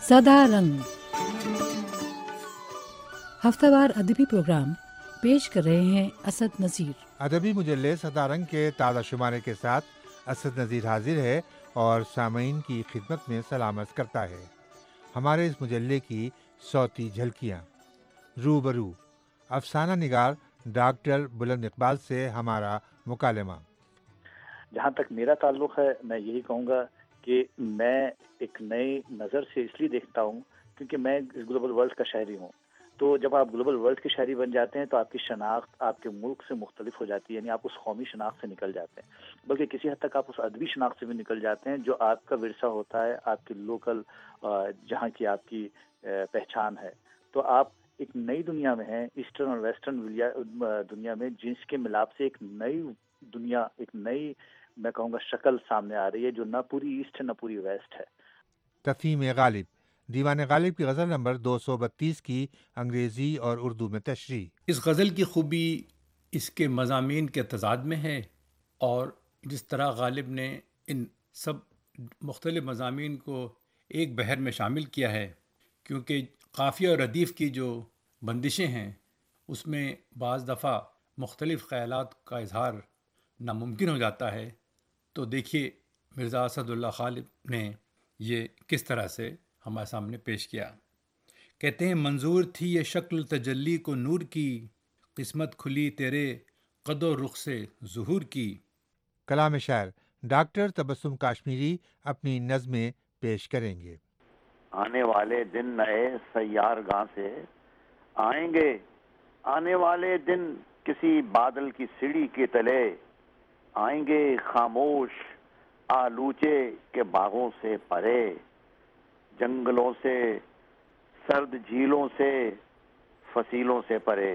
सदा रंग हफ्तावार अदबी प्रोग्राम पेश कर रहे हैं असद नज़ीर। अदबी मुजल्ले सदा रंग के ताज़ा शुमारे के साथ असद नज़ीर हाजिर है और सामीन की खिदमत में सलाम अर्ज़ करता है। हमारे इस मुजल्ले की सौती झलकियाँ रूबरू अफसाना निगार डॉक्टर बुलंद इकबाल से हमारा मुकालमा। जहाँ तक मेरा ताल्लुक़ है, मैं यही कहूँगा कि मैं एक नई नज़र से इसलिए देखता हूँ क्योंकि मैं इस ग्लोबल वर्ल्ड का शहरी हूँ। तो जब आप ग्लोबल वर्ल्ड के शहरी बन जाते हैं तो आपकी शनाख्त आपके मुल्क से मुख्तलिफ हो जाती है, यानी आप उस कौमी शनाख्त से निकल जाते हैं, बल्कि किसी हद तक आप उस अदबी शनाख्त से भी निकल जाते हैं जो आपका विरसा होता है, आपकी लोकल जहाँ की आपकी पहचान है। तो आप एक नई दुनिया में हैं, ईस्टर्न और वेस्टर्न दुनिया में, जिसके मिलाप से एक नई दुनिया, एक नई मैं कहूँगा शक्ल सामने आ रही है जो न पूरी ईस्ट है न पूरी वेस्ट है। तफ़हीम गालिब दीवान गालिब की गज़ल नंबर 232 की अंग्रेज़ी और उर्दू में तशरीह। इस गज़ल की खूबी इसके मज़ामीन के तज़ाद में है और जिस तरह गालिब ने इन सब मुख्तलिफ़ मज़ामीन को एक बहर में शामिल किया है, क्योंकि काफ़िया और रदीफ़ की जो बंदिशें हैं उसमें बाज़ दफ़ा मुख्तलिफ़ ख़यालात का इजहार नामुमकिन हो जाता है। तो देखिए मिर्ज़ा असदुल्लाह गालिब ने ये किस तरह से हमारे सामने पेश किया। कहते हैं, मंजूर थी ये शक्ल तजल्ली को नूर की, किस्मत खुली तेरे कदो रुख से ज़ुहूर की। कलाम शायर डॉक्टर तबस्सुम काश्मीरी अपनी नज़में पेश करेंगे। आने वाले दिन नए सैयारगाह से आएंगे, आने वाले दिन किसी बादल की सीढ़ी के तले आएंगे, खामोश आलूचे के बागों से परे, जंगलों से सर्द झीलों से फसीलों से परे,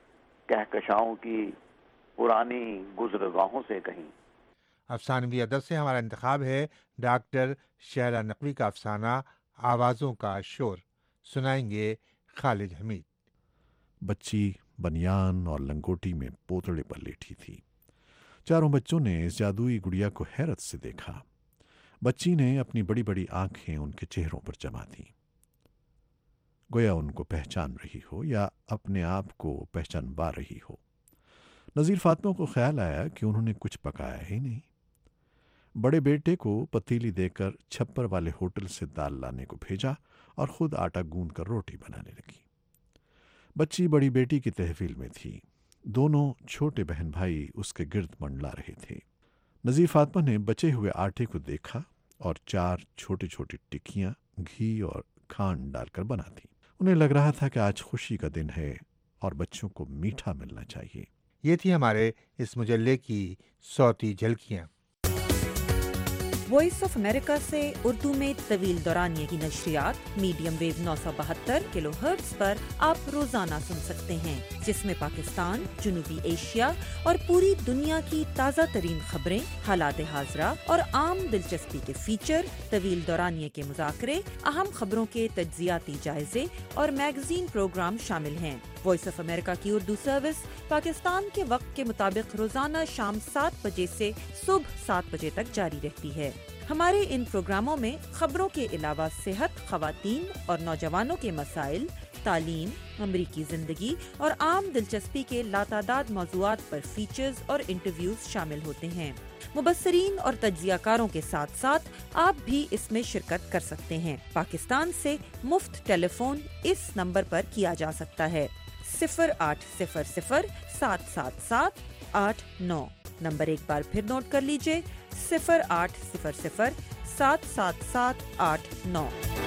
कहकशाओं की पुरानी गुज़रगाहों से कहीं। अफसानवी अदब से हमारा इंतखाब है डॉक्टर शहरा नकवी का अफसाना आवाज़ों का शोर। सुनाएंगे खालिद हमीद। बच्ची बनियान और लंगोटी में पोतड़े पर लेटी थी। चारों बच्चों ने इस जादुई गुड़िया को हैरत से देखा। बच्ची ने अपनी बड़ी बड़ी आंखें उनके चेहरों पर जमा दी, गोया उनको पहचान रही हो या अपने आप को पहचानवा रही हो। नज़ीर फातिमा को ख्याल आया कि उन्होंने कुछ पकाया ही नहीं। बड़े बेटे को पतीली देकर छप्पर वाले होटल से दाल लाने को भेजा और खुद आटा गूंद कर रोटी बनाने लगी। बच्ची बड़ी बेटी की तहवील में थी। दोनों छोटे बहन भाई उसके गिर्द मंडला रहे थे। नज़ीर फातिमा ने बचे हुए आटे को देखा और 4 छोटी छोटी टिक्कियाँ घी और खांड डालकर बना दी। उन्हें लग रहा था कि आज खुशी का दिन है और बच्चों को मीठा मिलना चाहिए। ये थी हमारे इस मुजल्ले की सौती झलकियाँ। वॉइस ऑफ अमेरिका से उर्दू में तवील दौरानिये की नशरियात मीडियम वेव 972 किलोहर्ट्ज़ पर आप रोजाना सुन सकते हैं, जिसमें पाकिस्तान, जनूबी एशिया और पूरी दुनिया की ताज़ा तरीन खबरें, हालात हाज़रा और आम दिलचस्पी के फीचर, तवील दौरानिये के मुज़ाकरे, अहम खबरों के तज्ज़ियाती जायजे और मैगजीन प्रोग्राम शामिल हैं। वॉइस ऑफ अमेरिका की उर्दू सर्विस पाकिस्तान के वक्त के मुताबिक रोजाना शाम 7 बजे से सुबह 7 बजे तक जारी रहती है। हमारे इन प्रोग्रामों में खबरों के अलावा सेहत, खवातीन और नौजवानों के मसाइल, तालीम, अमरीकी जिंदगी और आम दिलचस्पी के लातादाद मौज़ूआत पर फीचर्स और इंटरव्यूज शामिल होते हैं। मुबस्सरीन और तज्ज़ियाकारों के साथ साथ आप भी इसमें शिरकत कर सकते हैं। पाकिस्तान से मुफ्त टेलीफोन इस नंबर पर किया जा सकता है 0800 777 89। नंबर एक बार फिर नोट कर लीजिए 0800 777 89।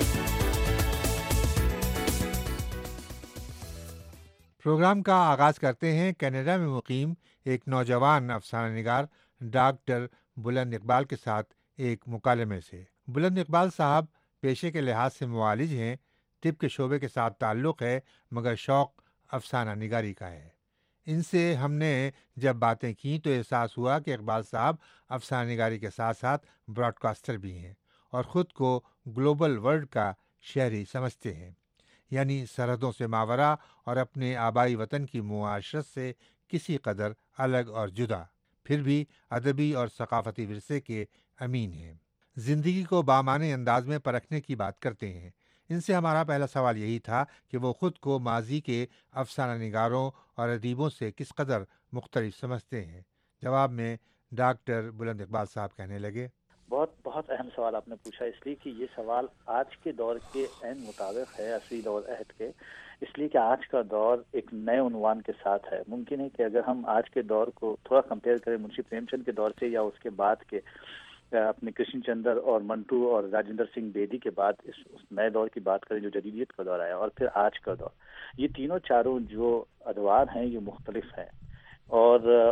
प्रोग्राम का आगाज़ करते हैं कनाडा में मुकीम एक नौजवान अफसाना निगार डॉक्टर बुलंद इकबाल के साथ एक मुकालमे से। बुलंद इकबाल साहब पेशे के लिहाज से मुआलिज हैं, तिब के शोबे के साथ ताल्लुक़ है, मगर शौक़ अफसाना निगारी का है। इनसे हमने जब बातें की तो एहसास हुआ कि इकबाल साहब अफसाना निगारी के साथ साथ ब्रॉडकास्टर भी हैं और ख़ुद को ग्लोबल वर्ल्ड का शहरी समझते हैं, यानी सरहदों से मावरा और अपने आबाई वतन की मुआशरत से किसी कदर अलग और जुदा, फिर भी अदबी और सकाफ़ती विरसे के अमीन हैं। ज़िंदगी को बामाने अंदाज में परखने की बात करते हैं, ان سے ہمارا پہلا سوال یہی تھا کہ وہ خود کو ماضی کے افسانہ نگاروں اور ادیبوں سے کس قدر مختلف سمجھتے ہیں۔ جواب میں ڈاکٹر بلند اقبال صاحب کہنے لگے، بہت بہت اہم سوال آپ نے پوچھا، اس لیے کہ یہ سوال آج کے دور کے عین مطابق ہے، عصری دور عہد کے، اس لیے کہ آج کا دور ایک نئے عنوان کے ساتھ ہے۔ ممکن ہے کہ اگر ہم آج کے دور کو تھوڑا کمپیئر کریں منشی پریم چند کے دور سے یا اس کے بعد کے اپنے کرشن چندر اور منٹو اور راجندر سنگھ بیدی کے بعد اس نئے دور کی بات کریں جو جدیدیت کا دور آیا، اور پھر آج کا دور، یہ تینوں چاروں جو ادوار ہیں یہ مختلف ہیں، اور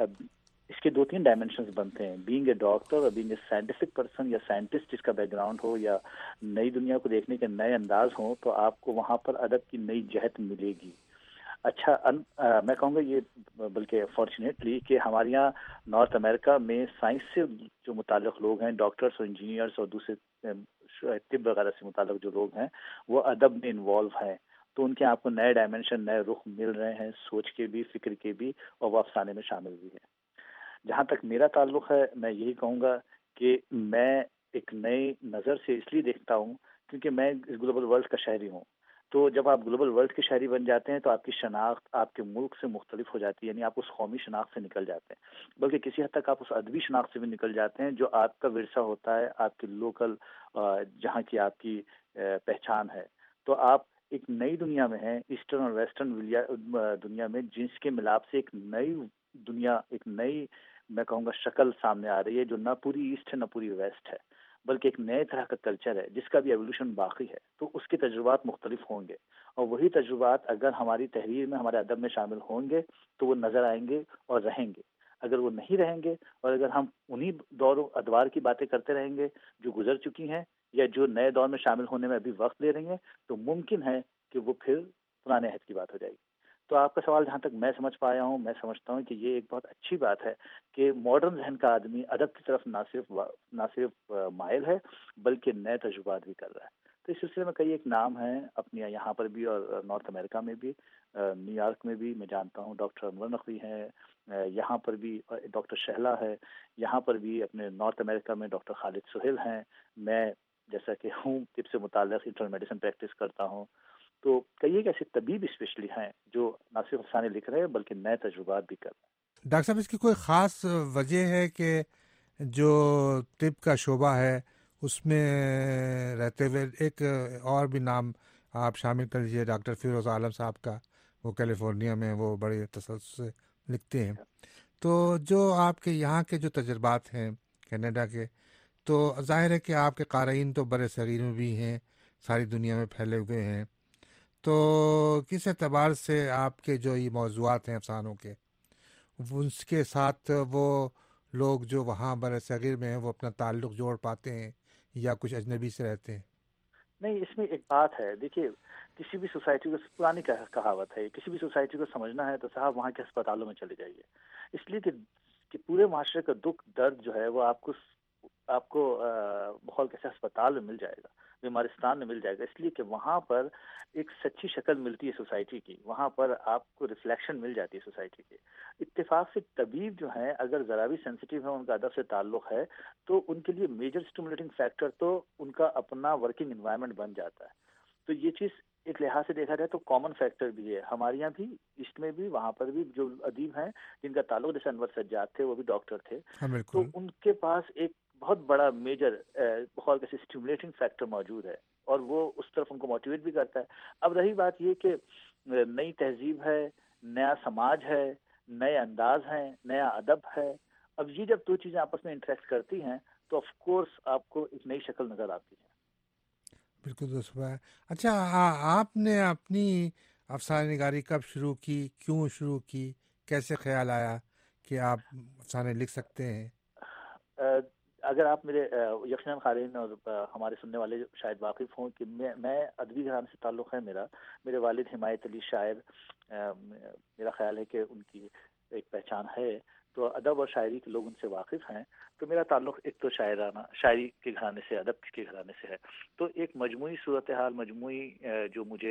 اس کے 2-3 ڈائمینشنز بنتے ہیں، بینگ اے ڈاکٹر اور بینگ اے سائنٹیفک پرسن یا سائنٹسٹ جس کا بیک گراؤنڈ ہو یا نئی دنیا کو دیکھنے کے نئے انداز ہوں، تو آپ کو وہاں پر ادب کی نئی جہت ملے گی۔ اچھا میں کہوں گا یہ بلکہ فارچونیٹلی کہ ہمارے یہاں نارتھ امریکہ میں سائنس سے جو متعلق لوگ ہیں، ڈاکٹرس اور انجینئرس اور دوسرے طب وغیرہ سے متعلق جو لوگ ہیں وہ ادب میں انوالو ہیں، تو ان کے آپ کو نئے ڈائمینشن، نئے رخ مل رہے ہیں، سوچ کے بھی، فکر کے بھی، اور وہ افسانے میں شامل بھی ہیں۔ جہاں تک میرا تعلق ہے، میں یہی کہوں گا کہ میں ایک نئی نظر سے اس لیے دیکھتا ہوں کیونکہ میں اس گلوبل ورلڈ کا شہری ہوں، تو جب آپ گلوبل ورلڈ کے شہری بن جاتے ہیں تو آپ کی شناخت آپ کے ملک سے مختلف ہو جاتی ہے، یعنی آپ اس قومی شناخت سے نکل جاتے ہیں، بلکہ کسی حد تک آپ اس ادبی شناخت سے بھی نکل جاتے ہیں جو آپ کا ورثہ ہوتا ہے، آپ کے لوکل جہاں کی آپ کی پہچان ہے، تو آپ ایک نئی دنیا میں ہیں، ایسٹرن اور ویسٹرن دنیا میں، جس کے ملاپ سے ایک نئی دنیا، ایک نئی میں کہوں گا شکل سامنے آ رہی ہے جو نہ پوری ایسٹ ہے نہ پوری ویسٹ ہے، بلکہ ایک نئے طرح کا کلچر ہے جس کا بھی ایولیوشن باقی ہے، تو اس کے تجربات مختلف ہوں گے، اور وہی تجربات اگر ہماری تحریر میں، ہمارے ادب میں شامل ہوں گے تو وہ نظر آئیں گے اور رہیں گے، اگر وہ نہیں رہیں گے اور اگر ہم انہی دور و ادوار کی باتیں کرتے رہیں گے جو گزر چکی ہیں یا جو نئے دور میں شامل ہونے میں ابھی وقت لے رہی ہیں، تو ممکن ہے کہ وہ پھر پرانے عہد کی بات ہو جائے گی۔ تو آپ کا سوال جہاں تک میں سمجھ پایا ہوں، میں سمجھتا ہوں کہ یہ ایک بہت اچھی بات ہے کہ ماڈرن ذہن کا آدمی ادب کی طرف نہ صرف مائل ہے بلکہ نئے تجربات بھی کر رہا ہے۔ تو اس سلسلے میں کئی ایک نام ہیں اپنے یہاں پر بھی اور نارتھ امریکہ میں بھی، نیو یارک میں بھی میں جانتا ہوں ڈاکٹر انور نقوی ہیں، یہاں پر بھی ڈاکٹر شہلا ہے، یہاں پر بھی اپنے نارتھ امریکہ میں ڈاکٹر خالد سہیل ہیں، میں جیسا کہ ہوں طب سے متعلق انٹرنل میڈیسن پریکٹس کرتا ہوں، تو کئی ایک ایسے طبیب اسپیشلی ہیں جو نہ صرف افسانے لکھ رہے ہیں بلکہ نئے تجربات بھی کر رہے ہیں۔ ڈاکٹر صاحب اس کی کوئی خاص وجہ ہے کہ جو طب کا شعبہ ہے اس میں رہتے ہوئے ایک اور بھی نام آپ شامل کر لیجیے ڈاکٹر فیروز عالم صاحب کا، وہ کیلیفورنیا میں وہ بڑے تسلسل سے لکھتے ہیں، تو جو آپ کے یہاں کے جو تجربات ہیں کینیڈا کے، تو ظاہر ہے کہ آپ کے قارئین تو برِ صغیر میں بھی ہیں، ساری دنیا میں پھیلے ہوئے ہیں، تو کس اعتبار سے آپ کے جو یہ موضوعات ہیں افسانوں کے، اس کے ساتھ وہ لوگ جو وہاں بر صغیر میں ہیں وہ اپنا تعلق جوڑ پاتے ہیں یا کچھ اجنبی سے رہتے ہیں؟ نہیں، اس میں ایک بات ہے، دیکھیے کسی بھی سوسائٹی کو، پرانی کہاوت ہے، کسی بھی سوسائٹی کو سمجھنا ہے تو صاحب وہاں کے اسپتالوں میں چلے جائیے، اس لیے کہ پورے معاشرے کا دکھ درد جو ہے وہ آپ کو بہت کیسے اسپتال میں مل جائے گا، بیمارستان میں مل جائے گا، اس لیے کہ وہاں پر ایک سچی شکل ملتی ہے سوسائٹی کی، وہاں پر آپ کو ریفلیکشن مل جاتی ہے سوسائٹی کی۔ اتفاق سے طبیب جو ہیں اگر ذرا بھی سینسیٹیو ہیں، ان کا ادب سے تعلق ہے، تو ان کے لیے میجر اسٹیمولیٹنگ فیکٹر تو ان کا اپنا ورکنگ انوائرمنٹ بن جاتا ہے، تو یہ چیز ایک لحاظ سے دیکھا جائے تو کامن فیکٹر بھی ہے، ہمارے یہاں بھی، ایسٹ میں بھی، وہاں پر بھی جو ادیب ہیں جن کا تعلق جیسے انور سجاد تھے، وہ بھی ڈاکٹر تھے، ہاں تو بالکل، ان کے پاس ایک بہت بڑا میجر بہت ایسے اسٹیمولیٹنگ فیکٹر موجود ہے اور وہ اس طرف ان کو موٹیویٹ بھی کرتا ہے۔ اب رہی بات یہ کہ نئی تہذیب ہے، نیا سماج ہے، نئے انداز ہیں، نیا ادب ہے، اب یہ جب دو چیزیں آپس میں انٹریکٹ کرتی ہیں تو آف کورس آپ کو ایک نئی شکل نظر آتی ہے۔ بالکل درست ہے۔ اچھا آپ نے اپنی افسانہ نگاری کب شروع کی، کیوں شروع کی، کیسے خیال آیا کہ آپ افسانے لکھ سکتے ہیں؟ اگر آپ میرے یقیناً قارئین اور ہمارے سننے والے شاید واقف ہوں کہ میں ادبی گھرانے سے تعلق ہے میرا، میرے والد حمایت علی شاعر، میرا خیال ہے کہ ان کی ایک پہچان ہے، تو ادب اور شاعری کے لوگ ان سے واقف ہیں. تو میرا تعلق ایک تو شاعری کے گھرانے سے، ادب کے گھرانے سے ہے. تو ایک مجموعی صورتحال، مجموعی جو مجھے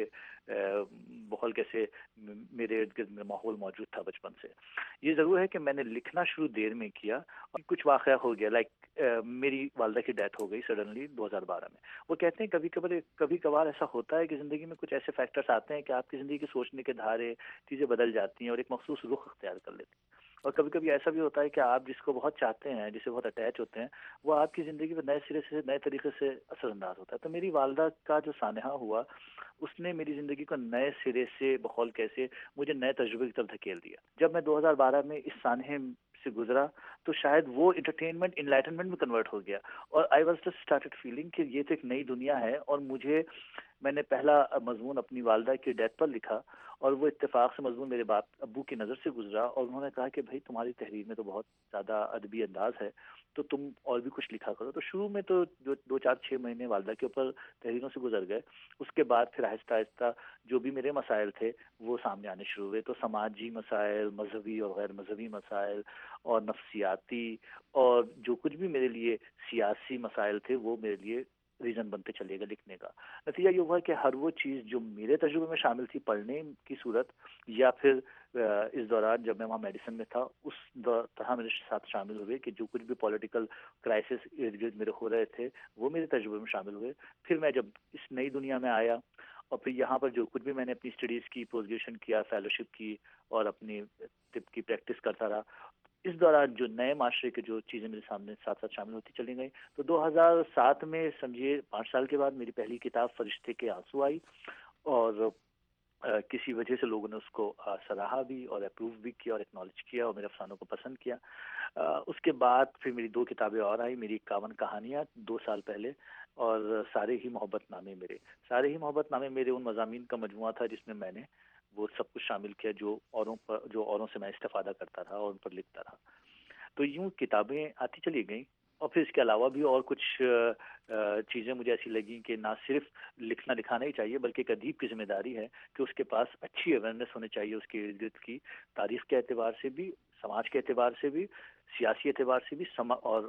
بہت کیسے میرے ارد گرد میں ماحول موجود تھا بچپن سے. یہ ضرور ہے کہ میں نے لکھنا شروع دیر میں کیا اور کچھ واقعہ ہو گیا. لائک میری والدہ کی ڈیتھ ہو گئی سڈنلی 2012 میں. وہ کہتے ہیں کبھی کبھار ایسا ہوتا ہے کہ زندگی میں کچھ ایسے فیکٹرز آتے ہیں کہ آپ کی زندگی کے سوچنے کے دھارے چیزیں بدل جاتی ہیں اور ایک مخصوص رخ اختیار کر لیتی ہیں. اور کبھی کبھی ایسا بھی ہوتا ہے کہ آپ جس کو بہت چاہتے ہیں، جس سے بہت اٹیچ ہوتے ہیں، وہ آپ کی زندگی میں نئے سرے سے، نئے طریقے سے اثر انداز ہوتا ہے. تو میری والدہ کا جو سانحہ ہوا، اس نے میری زندگی کو نئے سرے سے بخول کیسے مجھے نئے تجربے کی طرف دھکیل دیا. جب میں 2012 میں اس سانحے سے گزرا تو شاید وہ انٹرٹینمنٹ انلائٹنمنٹ میں کنورٹ ہو گیا اور I was just started feeling کہ یہ تو ایک نئی دنیا ہے. اور میں نے پہلا مضمون اپنی والدہ کی ڈیتھ پر لکھا اور وہ اتفاق سے مضمون میرے باپ ابو کی نظر سے گزرا اور انہوں نے کہا کہ بھائی تمہاری تحریر میں تو بہت زیادہ ادبی انداز ہے، تو تم اور بھی کچھ لکھا کرو. تو شروع میں تو جو 2-4-6 مہینے والدہ کے اوپر تحریروں سے گزر گئے. اس کے بعد پھر آہستہ آہستہ جو بھی میرے مسائل تھے وہ سامنے آنے شروع ہوئے. تو سماجی مسائل، مذہبی اور غیر مذہبی مسائل اور نفسیاتی اور جو کچھ بھی میرے لیے سیاسی مسائل تھے وہ میرے لیے ریزن بنتے چلے گا لکھنے کا. نتیجہ یہ ہوا کہ ہر وہ چیز جو میرے تجربے میں شامل تھی پڑھنے کی صورت یا پھر اس دوران جب میں وہاں میڈیسن میں تھا اس طرح میرے ساتھ شامل ہوئے کہ جو کچھ بھی پولیٹیکل کرائسس ارد گرد میرے ہو رہے تھے وہ میرے تجربے میں شامل ہوئے. پھر میں جب اس نئی دنیا میں آیا اور پھر یہاں پر جو کچھ بھی میں نے اپنی اسٹڈیز کی، پوسٹ گریجویشن کیا، فیلوشپ کی اور اپنی طب کی پریکٹس کرتا رہا، اس دوران جو نئے معاشرے کے جو چیزیں میرے سامنے ساتھ ساتھ شامل ہوتی چلی گئیں. تو 2007 میں سمجھیے 5 سال کے بعد میری پہلی کتاب فرشتے کے آنسو آئی اور کسی وجہ سے لوگوں نے اس کو سراہا بھی اور اپروو بھی کیا اور ایکنالج کیا اور میرے افسانوں کو پسند کیا. اس کے بعد پھر میری 2 کتابیں اور آئی، میری 51 کہانیاں 2 سال پہلے اور سارے ہی محبت نامے میرے ان مضامین کا مجموعہ تھا جس میں میں نے وہ سب کچھ شامل کیا جو اوروں سے میں استفادہ کرتا رہا اور ان پر لکھتا رہا. تو یوں کتابیں آتی چلی گئیں. اور پھر اس کے علاوہ بھی اور کچھ چیزیں مجھے ایسی لگیں کہ نہ صرف لکھنا دکھانا ہی چاہیے بلکہ ایک ادیب کی ذمہ داری ہے کہ اس کے پاس اچھی اویئرنیس ہونی چاہیے اس کے ارد گرد کی، تاریخ کے اعتبار سے بھی، سماج کے اعتبار سے بھی، سیاسی اعتبار سے بھی اور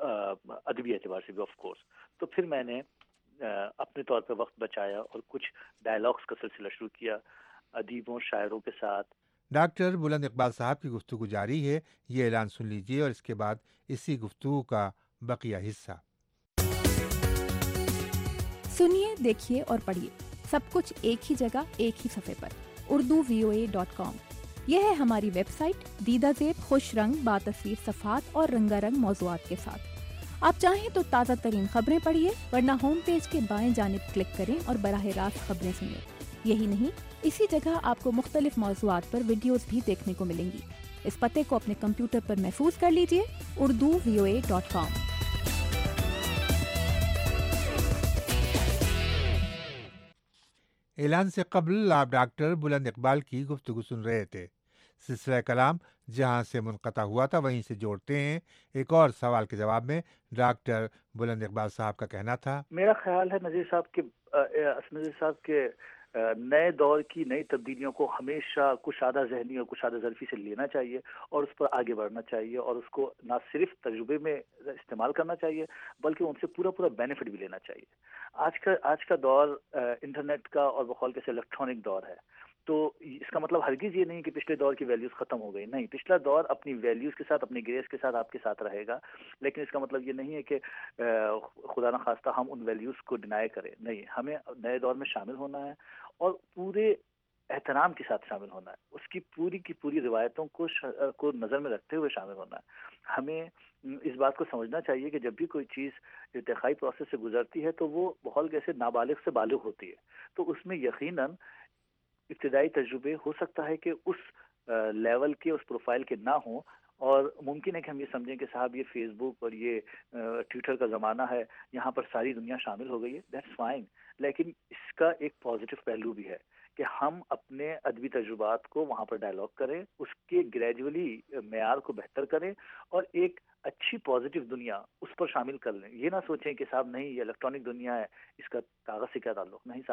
ادبی اعتبار سے بھی آف کورس. تو پھر میں نے اپنے طور پہ وقت بچایا اور کچھ ڈائلاگس کا سلسلہ شروع کیا ادیبوں شاعروں کے ساتھ. ڈاکٹر بلند اقبال صاحب کی گفتگو جاری ہے. یہ اعلان سن لیجیے اور اس کے بعد اسی گفتگو کا بقیہ حصہ. سنیے، دیکھیے اور پڑھیے سب کچھ ایک ہی جگہ، ایک ہی صفحے پر، urduvoa.com. یہ ہے ہماری ویب سائٹ، دیدہ زیب، خوش رنگ، باتصویر صفحات اور رنگا رنگ موضوعات کے ساتھ. آپ چاہیں تو تازہ ترین خبریں پڑھیے، ورنہ ہوم پیج کے بائیں جانب کلک کریں اور براہ راست خبریں سنیں. یہی نہیں، اسی جگہ آپ کو مختلف موضوعات پر ویڈیوز بھی دیکھنے کو ملیں گی. اس پتے کو اپنے کمپیوٹر پر محفوظ کر لیجئے، urduvoa.com. اعلان سے قبل آپ ڈاکٹر بلند اقبال کی گفتگو سن رہے تھے. سلسلہ کلام جہاں سے منقطع ہوا تھا وہیں سے جوڑتے ہیں. ایک اور سوال کے جواب میں ڈاکٹر بلند اقبال صاحب کا کہنا تھا، میرا خیال ہے نذیر صاحب کے نئے دور کی نئی تبدیلیوں کو ہمیشہ کشادہ ذہنی اور کشادہ ظرفی سے لینا چاہیے اور اس پر آگے بڑھنا چاہیے اور اس کو نہ صرف تجربے میں استعمال کرنا چاہیے بلکہ ان سے پورا بینیفٹ بھی لینا چاہیے. آج کا دور انٹرنیٹ کا اور بقول کے الیکٹرانک دور ہے. تو اس کا مطلب ہرگز یہ نہیں کہ پچھلے دور کی ویلیوز ختم ہو گئی. نہیں، پچھلا دور اپنی ویلیوز کے ساتھ، اپنی گریس کے ساتھ آپ کے ساتھ رہے گا، لیکن اس کا مطلب یہ نہیں ہے کہ خدا نخواستہ ہم ان ویلیوز کو ڈینائی کریں. نہیں، ہمیں نئے دور میں شامل ہونا ہے اور پورے احترام کے ساتھ شامل ہونا ہے. اس کی پوری روایتوں کو نظر میں رکھتے ہوئے شامل ہونا ہے. ہمیں اس بات کو سمجھنا چاہیے کہ جب بھی کوئی چیز ارتقائی پروسیس سے گزرتی ہے تو وہ بہت کیسے نابالغ سے بالغ ہوتی ہے. تو اس میں یقیناً ابتدائی تجربے ہو سکتا ہے کہ اس لیول کے، اس پروفائل کے نہ ہوں، اور ممکن ہے کہ ہم یہ سمجھیں کہ صاحب یہ فیس بک اور یہ ٹویٹر کا زمانہ ہے، یہاں پر ساری دنیا شامل ہو گئی ہے. دیٹس فائن، لیکن اس کا ایک پازیٹیو پہلو بھی ہے کہ ہم اپنے ادبی تجربات کو وہاں پر ڈائلاگ کریں، اس کے گریجولی معیار کو بہتر کریں اور ایک اچھی پازیٹیو دنیا اس پر شامل کر لیں. یہ نہ سوچیں کہ صاحب نہیں یہ الیکٹرانک دنیا ہے، اس کا کاغذ سے کیا تعلق. نہیں صاحب،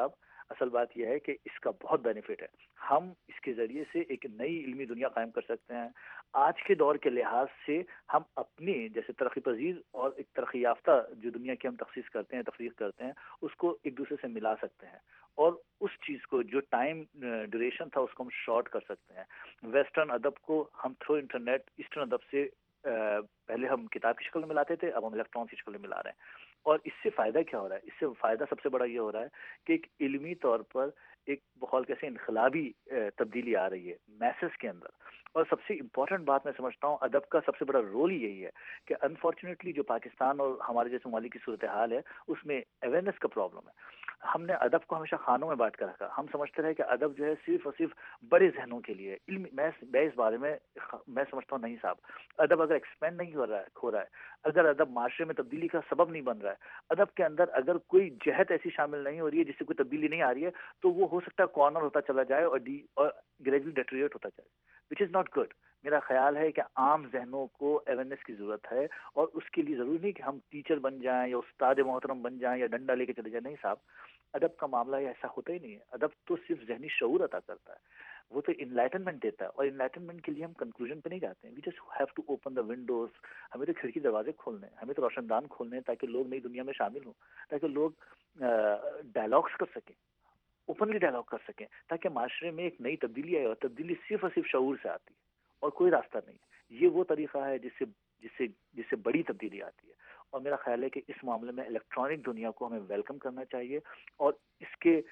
اصل بات یہ ہے کہ اس کا بہت بینیفٹ ہے. ہم اس کے ذریعے سے ایک نئی علمی دنیا قائم کر سکتے ہیں. آج کے دور کے لحاظ سے ہم اپنی جیسے ترقی پذیر اور ایک ترقی یافتہ جو دنیا کی ہم تخصیص کرتے ہیں, تفریق کرتے ہیں, اس کو ایک دوسرے سے ملا سکتے ہیں, اور اس چیز کو جو ٹائم ڈیوریشن تھا اس کو ہم شارٹ کر سکتے ہیں. ویسٹرن ادب کو ہم تھرو انٹرنیٹ ایسٹرن ادب سے پہلے ہم کتاب کی شکل میں ملاتے تھے, اب ہم الیکٹران کی شکل میں ملا رہے ہیں. اور اس سے فائدہ کیا ہو رہا ہے؟ اس سے فائدہ سب سے بڑا یہ ہو رہا ہے کہ ایک علمی طور پر ایک بہت کیسے انقلابی تبدیلی آ رہی ہے میسز کے اندر. اور سب سے امپورٹنٹ بات میں سمجھتا ہوں ادب کا سب سے بڑا رول یہی ہے کہ انفارچونیٹلی جو پاکستان اور ہمارے جیسے ممالک کی صورتحال ہے اس میں اویئرنیس کا پرابلم ہے. ہم نے ادب کو ہمیشہ خانوں میں بانٹ کر رکھا. ہم سمجھتے رہے کہ ادب جو ہے صرف اور صرف بڑے ذہنوں کے لیے علم. میں اس بارے میں سمجھتا ہوں نہیں صاحب, ادب اگر ایکسپینڈ نہیں ہو رہا ہے, اگر ادب معاشرے میں تبدیلی کا سبب نہیں بن رہا ہے, ادب کے اندر اگر کوئی جہت ایسی شامل نہیں ہو رہی ہے جس سے کوئی تبدیلی نہیں آ رہی ہے, تو وہ ہو سکتا ہے کارنر ہوتا چلا جائے اور گریجولی ڈیٹریٹ ہوتا جائے, وچ از ناٹ گڈ. میرا خیال ہے کہ عام ذہنوں کو اویئرنیس کی ضرورت ہے, اور اس کے لیے ضروری نہیں کہ ہم ٹیچر بن جائیں یا استاد محترم بن جائیں یا ڈنڈا لے کے چلے جائیں. نہیں صاحب, ادب کا معاملہ ایسا ہوتا ہی نہیں ہے. ادب تو صرف ذہنی شعور عطا کرتا ہے, وہ تو انلائٹنمنٹ دیتا ہے, اور انلائٹنمنٹ کے لیے ہم کنکلوژن پہ نہیں جاتے ہیں. We just have to open the windows. ہمیں تو کھڑکی دروازے کھولنے ہیں, ہمیں تو روشن دان کھولنے ہیں تاکہ لوگ نئی دنیا میں شامل ہوں, تاکہ لوگ ڈائلاگس کر سکیں, اوپنلی ڈائلاگ کر سکیں, تاکہ معاشرے میں ایک نئی تبدیلی آئے. اور تبدیلی صرف اور صرف شعور سے آتی ہے اور کوئی راستہ نہیں. یہ وہ طریقہ ہے جس سے بڑی تبدیلی آتی ہے. اور میرا خیال ہے کہ اس معاملے میں الیکٹرانک دنیا کو ہمیں ویلکم کرنا چاہیے, اور اس کے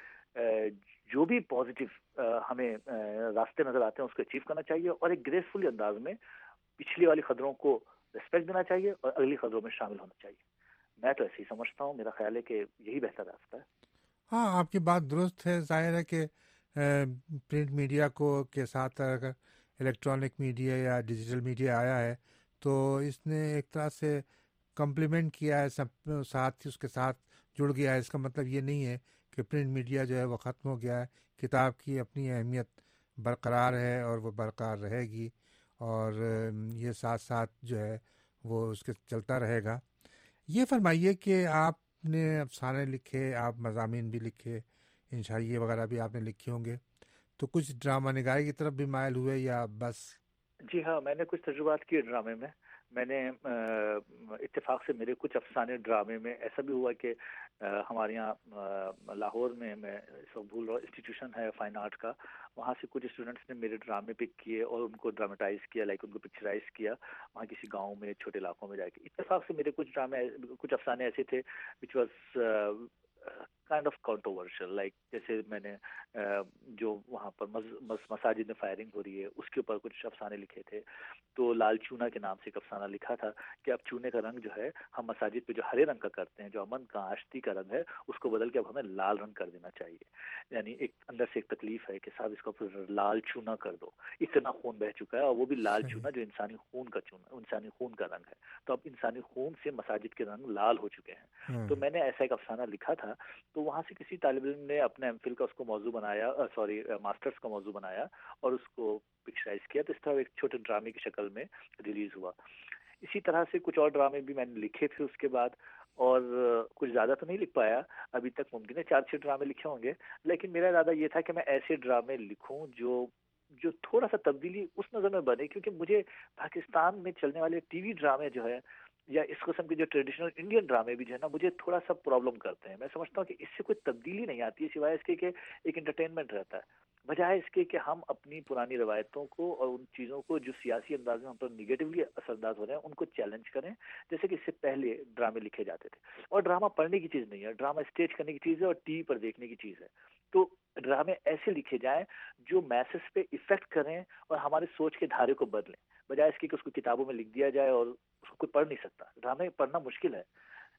جو بھی پازیٹیو ہمیں راستے نظر آتے ہیں اس کو اچیو کرنا چاہیے, اور ایک گریسفلی انداز میں پچھلی والی قدروں کو ریسپیکٹ دینا چاہیے اور اگلی قدروں میں شامل ہونا چاہیے. میں تو ایسے ہی سمجھتا ہوں. میرا خیال ہے کہ یہی بہتر راستہ ہے. ہاں, آپ کی بات درست ہے. ظاہر ہے کہ پرنٹ میڈیا کو کے ساتھ اگر الیکٹرانک میڈیا یا ڈیجیٹل میڈیا آیا ہے تو اس نے ایک طرح سے کمپلیمنٹ کیا ہے, سب ساتھ اس کے ساتھ جڑ گیا ہے. اس کا مطلب یہ نہیں ہے کہ پرنٹ میڈیا جو ہے وہ ختم ہو گیا ہے. کتاب کی اپنی اہمیت برقرار ہے اور وہ برقرار رہے گی, اور یہ ساتھ ساتھ جو ہے وہ اس کے چلتا رہے گا. یہ فرمائیے کہ آپ نے افسانے لکھے, آپ مضامین بھی لکھے, انشائیے وغیرہ بھی آپ نے لکھے ہوں گے, تو کچھ ڈرامہ نگاری کی طرف بھی مائل ہوئے یا بس؟ جی ہاں, میں نے کچھ تجربات کیے ڈرامے میں. میں نے اتفاق سے میرے کچھ افسانے ڈرامے میں ایسا بھی ہوا کہ ہمارے یہاں لاہور میں اس وقت بھول رہا ہوں انسٹیٹیوشن ہے فائن آرٹ کا, وہاں سے کچھ اسٹوڈنٹس نے میرے ڈرامے پک کیے اور ان کو ڈرامٹائز کیا, ان کو پکچرائز کیا وہاں کسی گاؤں میں, چھوٹے علاقوں میں جا کے. اتفاق سے میرے کچھ افسانے ایسے تھے which was kind of controversial, like جیسے میں نے جو وہاں پر مساجد میں فائرنگ ہو رہی ہے اس کے اوپر کچھ افسانے لکھے تھے. تو لال چونا کے نام سے ایک افسانہ لکھا تھا کہ اب چونے کا رنگ جو ہے ہم مساجد پہ جو ہرے رنگ کا کرتے ہیں, جو امن کا آشتی کا رنگ ہے, اس کو بدل کے اب ہمیں لال رنگ کر دینا چاہیے. یعنی ایک اندر سے ایک تکلیف ہے کہ صاحب اس کو لال چونا کر دو, اتنا خون بہ چکا ہے, اور وہ بھی لال چونا جو انسانی خون کا رنگ ہے. تو اب انسانی خون سے مساجد کے رنگ لال ہو چکے ہیں. تو میں نے ایسا ایک افسانہ لکھا تھا. تو وہاں سے کسی طالب علم نے اپنے ایم فل کا اس کو موضوع بنایا, ماسٹرز کا موضوع بنایا اور اس کو پکچرائز کیا. تو اس طرح ایک چھوٹے ڈرامے کی شکل میں ریلیز ہوا. اسی طرح سے کچھ اور ڈرامے بھی میں نے لکھے تھے اس کے بعد, اور کچھ زیادہ تو نہیں لکھ پایا ابھی تک. ممکن ہے 4-6 ڈرامے لکھے ہوں گے, لیکن میرا ارادہ یہ تھا کہ میں ایسے ڈرامے لکھوں جو تھوڑا سا تبدیلی اس نظر میں بنے, کیونکہ مجھے پاکستان میں چلنے والے ٹی وی ڈرامے جو ہے یا اس قسم کے جو ٹریڈیشنل انڈین ڈرامے بھی جو ہے نا, مجھے تھوڑا سا پرابلم کرتے ہیں. میں سمجھتا ہوں کہ اس سے کوئی تبدیلی نہیں آتی ہے سوائے اس کے کہ ایک انٹرٹینمنٹ رہتا ہے, بجائے اس کے کہ ہم اپنی پرانی روایتوں کو اور ان چیزوں کو جو سیاسی انداز میں ہم پر نگیٹولی اثر انداز ہو رہے ہیں ان کو چیلنج کریں, جیسے کہ اس سے پہلے ڈرامے لکھے جاتے تھے. اور ڈرامہ پڑھنے کی چیز نہیں ہے, ڈرامہ اسٹیج کرنے کی چیز ہے اور ٹی وی پر دیکھنے کی چیز ہے. تو ڈرامے ایسے لکھے جائیں جو میسز پہ ایفیکٹ کریں اور ہمارے سوچ کے دھارے کو بدلیں, بجائے اس کے کہ اس کو کتابوں میں لکھ دیا جائے اور اس کو کوئی پڑھ نہیں سکتا. ڈرامے پڑھنا مشکل ہے.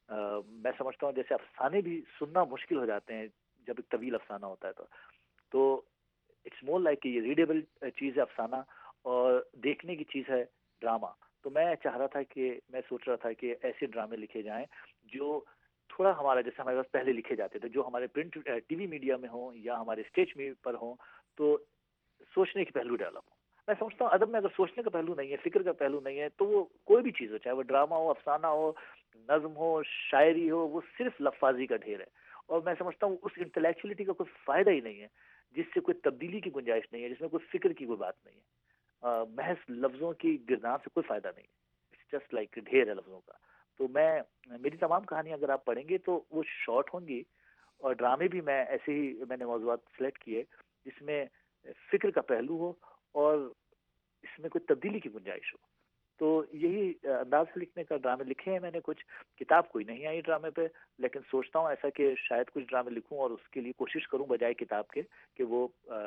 میں سمجھتا ہوں جیسے افسانے بھی سننا مشکل ہو جاتے ہیں جب ایک طویل افسانہ ہوتا ہے تو اٹس مور لائک کہ یہ ریڈیبل چیز ہے افسانہ اور دیکھنے کی چیز ہے ڈرامہ. تو میں چاہ رہا تھا کہ میں سوچ رہا تھا کہ ایسے ڈرامے لکھے جائیں جو تھوڑا ہمارا جیسے ہمارے پاس پہلے لکھے جاتے تھے, جو ہمارے پرنٹ ٹی وی میڈیا میں ہوں یا ہمارے اسٹیج میں پر ہوں, تو سوچنے کے پہلو ڈیولپ ہوں. میں سمجھتا ہوں ادب میں اگر سوچنے کا پہلو نہیں ہے, فکر کا پہلو نہیں ہے, تو وہ کوئی بھی چیز ہو, چاہے وہ ڈرامہ ہو, افسانہ ہو, نظم ہو, شاعری ہو, وہ صرف لفاظی کا ڈھیر ہے. اور میں سمجھتا ہوں اس انٹلیکچولیٹی کا کوئی فائدہ ہی نہیں ہے جس سے کوئی تبدیلی کی گنجائش نہیں ہے، جس میں کوئی فکر کی کوئی بات نہیں ہے، محض لفظوں کی گردان سے کوئی فائدہ نہیں ہے، اٹس جسٹ لائک ڈھیر ہے لفظوں کا. تو میری تمام کہانیاں اگر آپ پڑھیں گے تو وہ شارٹ ہوں گی، اور ڈرامے بھی میں ایسے ہی میں نے موضوعات سلیکٹ کیے جس میں فکر کا پہلو ہو اور اس میں کوئی تبدیلی کی گنجائش ہو. تو یہی انداز سے لکھنے کا ڈرامے لکھے ہیں میں نے کچھ. کتاب کوئی نہیں آئی ڈرامے پہ، لیکن سوچتا ہوں ایسا کہ شاید کچھ ڈرامے لکھوں اور اس کے لیے کوشش کروں بجائے کتاب کے کہ وہ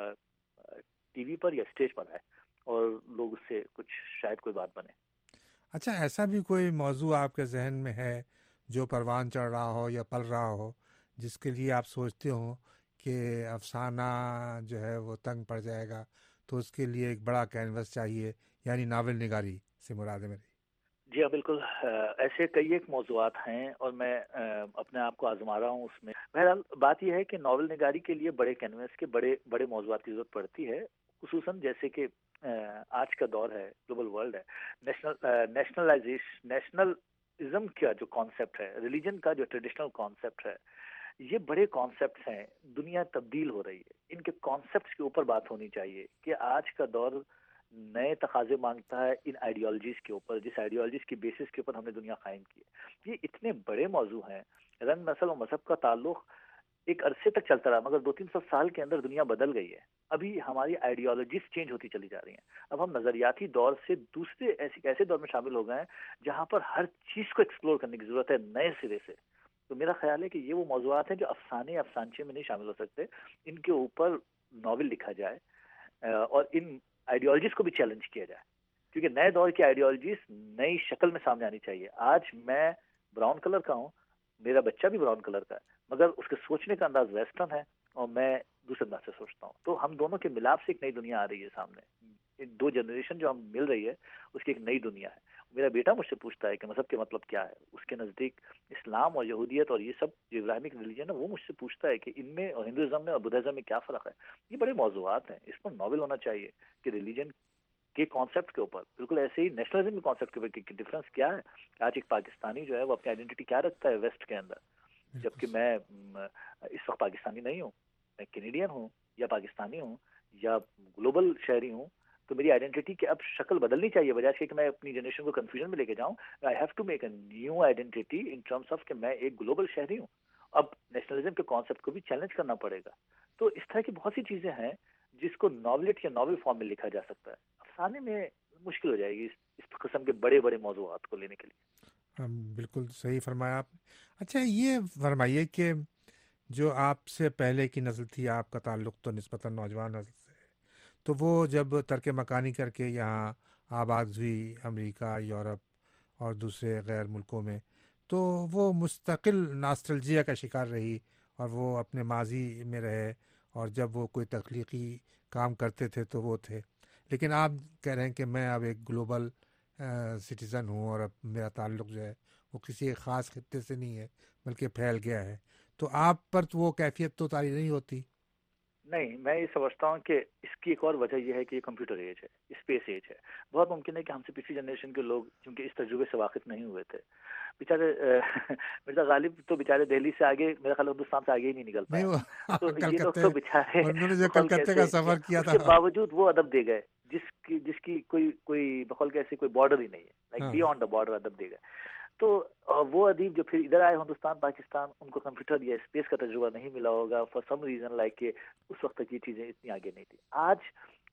ٹی وی پر یا اسٹیج پر آئے اور لوگ اس سے کچھ شاید کوئی بات بنے. اچھا، ایسا بھی کوئی موضوع آپ کے ذہن میں ہے جو پروان چڑھ رہا ہو یا پل رہا ہو جس کے لیے آپ سوچتے ہو کہ افسانہ جو ہے وہ تنگ پڑ جائے گا، تو اس کے لیے ایک بڑا کینوس چاہیے، یعنی ناول نگاری سے مراد ہے میری؟ جی ہاں بالکل، ایسے کئی ایک موضوعات ہیں اور میں اپنے آپ کو آزما رہا ہوں اس میں. بہرحال بات یہ ہے کہ ناول نگاری کے لیے بڑے کینوس کے بڑے بڑے موضوعات کی ضرورت پڑتی ہے، خصوصاً جیسے کہ آج کا دور ہے، گلوبل ورلڈ ہے، نیشنلزم کا جو کانسیپٹ ہے، ریلیجن کا جو ٹریڈیشنل کانسیپٹ ہے، یہ بڑے کانسیپٹس ہیں. دنیا تبدیل ہو رہی ہے، ان کے کانسیپٹس کے اوپر بات ہونی چاہیے کہ آج کا دور نئے تقاضے مانگتا ہے ان آئیڈیالوجیز کے اوپر، جس آئیڈیالوجیز کی بیسس کے اوپر ہم نے دنیا قائم کی ہے. یہ اتنے بڑے موضوع ہیں. رنگ، نسل اور مذہب کا تعلق ایک عرصے تک چلتا رہا، مگر 200-300 سال کے اندر دنیا بدل گئی ہے. ابھی ہماری آئیڈیالوجیز چینج ہوتی چلی جا رہی ہیں. اب ہم نظریاتی دور سے دوسرے ایسے دور میں شامل ہو گئے ہیں جہاں پر ہر چیز کو ایکسپلور کرنے کی ضرورت ہے نئے سرے سے. تو میرا خیال ہے کہ یہ وہ موضوعات ہیں جو افسانچے میں نہیں شامل ہو سکتے. ان کے اوپر ناول لکھا جائے اور ان آئیڈیالوجیز کو بھی چیلنج کیا جائے، کیونکہ نئے دور کی آئیڈیالوجیز نئی شکل میں سامنے آنی چاہیے. آج میں براؤن کلر کا ہوں، میرا بچہ بھی براؤن کلر کا ہے، مگر اس کے سوچنے کا انداز ویسٹرن ہے اور میں دوسرے انداز سے سوچتا ہوں. تو ہم دونوں کے ملاپ سے ایک نئی دنیا آ رہی ہے سامنے. دو جنریشن جو ہم مل رہی ہے اس کی ایک نئی دنیا ہے. میرا بیٹا مجھ سے پوچھتا ہے کہ مذہب کے مطلب کیا ہے. اس کے نزدیک اسلام اور یہودیت اور یہ سب جو ابراہیمک ریلیجن ہے وہ مجھ سے پوچھتا ہے کہ ان میں اور ہندوازم میں اور بدھازم میں کیا فرق ہے. یہ بڑے موضوعات ہیں، اس پر ناول ہونا چاہیے کہ ریلیجن کے کانسیپٹ کے اوپر. بالکل ایسے ہی نیشنلزم کے کانسیپٹ کے اوپر ڈفرینس کیا ہے. آج ایک پاکستانی جو ہے وہ اپنی آئیڈینٹی کیا رکھتا ہے ویسٹ کے اندر، جبکہ میں اس وقت پاکستانی نہیں ہوں، میں کینیڈین ہوں یا پاکستانی ہوں یا گلوبل شہری ہوں. تو میری آئیڈینٹی کی اب شکل بدلنی چاہیے، بجائے کہ میں اپنی جنریشن کو کنفیوژن میں لے کے جاؤں. I have to make a new identity in terms of کہ میں ایک گلوبل شہری ہوں. اب نیشنلزم کے کانسیپٹ کو بھی چیلنج کرنا پڑے گا. تو اس طرح کی بہت سی چیزیں ہیں جس کو ناولٹ یا ناول فارم میں لکھا جا سکتا ہے. افسانے میں مشکل ہو جائے گی اس قسم کے بڑے بڑے موضوعات کو لینے کے لیے. بالکل صحیح فرمایا آپ نے. اچھا یہ فرمائیے کہ جو آپ سے پہلے کی نسل تھی، آپ کا تعلق تو نسبتاً نوجوان نسل سے ہے، تو وہ جب ترک مکانی کر کے یہاں آباد ہوئی امریکہ، یورپ اور دوسرے غیر ملکوں میں، تو وہ مستقل ناسٹلجیا کا شکار رہی اور وہ اپنے ماضی میں رہے، اور جب وہ کوئی تخلیقی کام کرتے تھے تو وہ تھے. لیکن آپ کہہ رہے ہیں کہ میں اب ایک گلوبل سٹیزن ہوں اور اب میرا تعلق جو ہے وہ کسی ایک خاص خطے سے نہیں ہے بلکہ پھیل گیا ہے. تو آپ پر تو وہ کیفیت تو طاری نہیں ہوتی؟ نہیں، میں یہ سمجھتا ہوں کہ اس کی ایک اور وجہ یہ ہے کہ یہ کمپیوٹر ایج ہے، اسپیس ایج ہے. بہت ممکن ہے کہ ہم سے پچھلی جنریشن کے لوگ چونکہ اس تجربے سے واقف نہیں ہوئے تھے. بیچارے مرزا غالب تو بیچارے دہلی سے آگے، میرا خیال ہندوستان سے آگے ہی نہیں نکل پائے. تو یہ لوگ تو بیچارے انہوں نے جو کلکتے کا سفر کیا تھا، اس کے باوجود وہ ادب دے گئے جس کی کوئی بقول کیسے کوئی بارڈر ہی نہیں ہے، لائک بیونڈ دا بارڈر ادب دے گئے. تو وہ ادیب جو پھر ادھر آئے ہندوستان پاکستان، ان کو کمپیوٹر یا اسپیس کا تجربہ نہیں ملا ہوگا فار سم ریزن، لائک کہ اس وقت تک یہ چیزیں اتنی آگے نہیں تھی. آج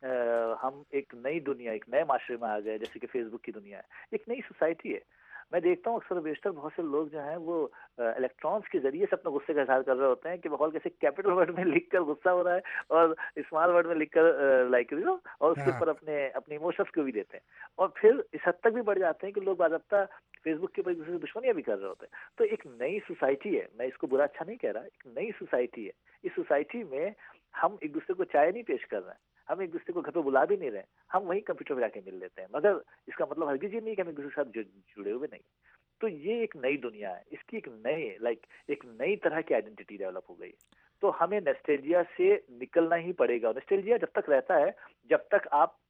ہم ایک نئی دنیا، ایک نئے معاشرے میں آ گئے، جیسے کہ فیس بک کی دنیا ہے، ایک نئی سوسائٹی ہے. میں دیکھتا ہوں اکثر و بیشتر بہت سے لوگ جو ہیں وہ الیکٹرانس کے ذریعے سے اپنے غصے کا اظہار کر رہے ہوتے ہیں کہ بقول کیسے کیپٹل ورڈ میں لکھ کر غصہ ہو رہا ہے اور اسمال ورڈ میں لکھ کر لائک اور اس کے اوپر اپنے ایموشنس کو بھی دیتے ہیں. اور پھر اس حد تک بھی بڑھ جاتے ہیں کہ لوگ باضابطہ فیس بک کے اوپر ایک دوسرے سے دشمنیاں بھی کر رہے ہوتے ہیں. تو ایک نئی سوسائٹی ہے، میں اس کو برا اچھا نہیں کہہ رہا، ایک نئی سوسائٹی ہے. اس سوسائٹی میں ہم ایک دوسرے کو چائے نہیں پیش کر رہے ہیں، ہم ایک دوسرے کو گھر پہ بلا بھی نہیں رہے، ہم وہیں کمپیوٹر پہ جا کے مل لیتے ہیں. مگر اس کا مطلب ہرگز یہ نہیں کہ ہم ایک دوسرے کے ساتھ جڑے ہوئے نہیں. تو یہ ایک نئی دنیا ہے، اس کی ایک نئی طرح کی آئیڈینٹی ڈیولپ ہو گئی. تو ہمیں نیسٹیلجیا سے نکلنا ہی پڑے گا. نیسٹیلجیا جب تک رہتا ہے، جب تک آپ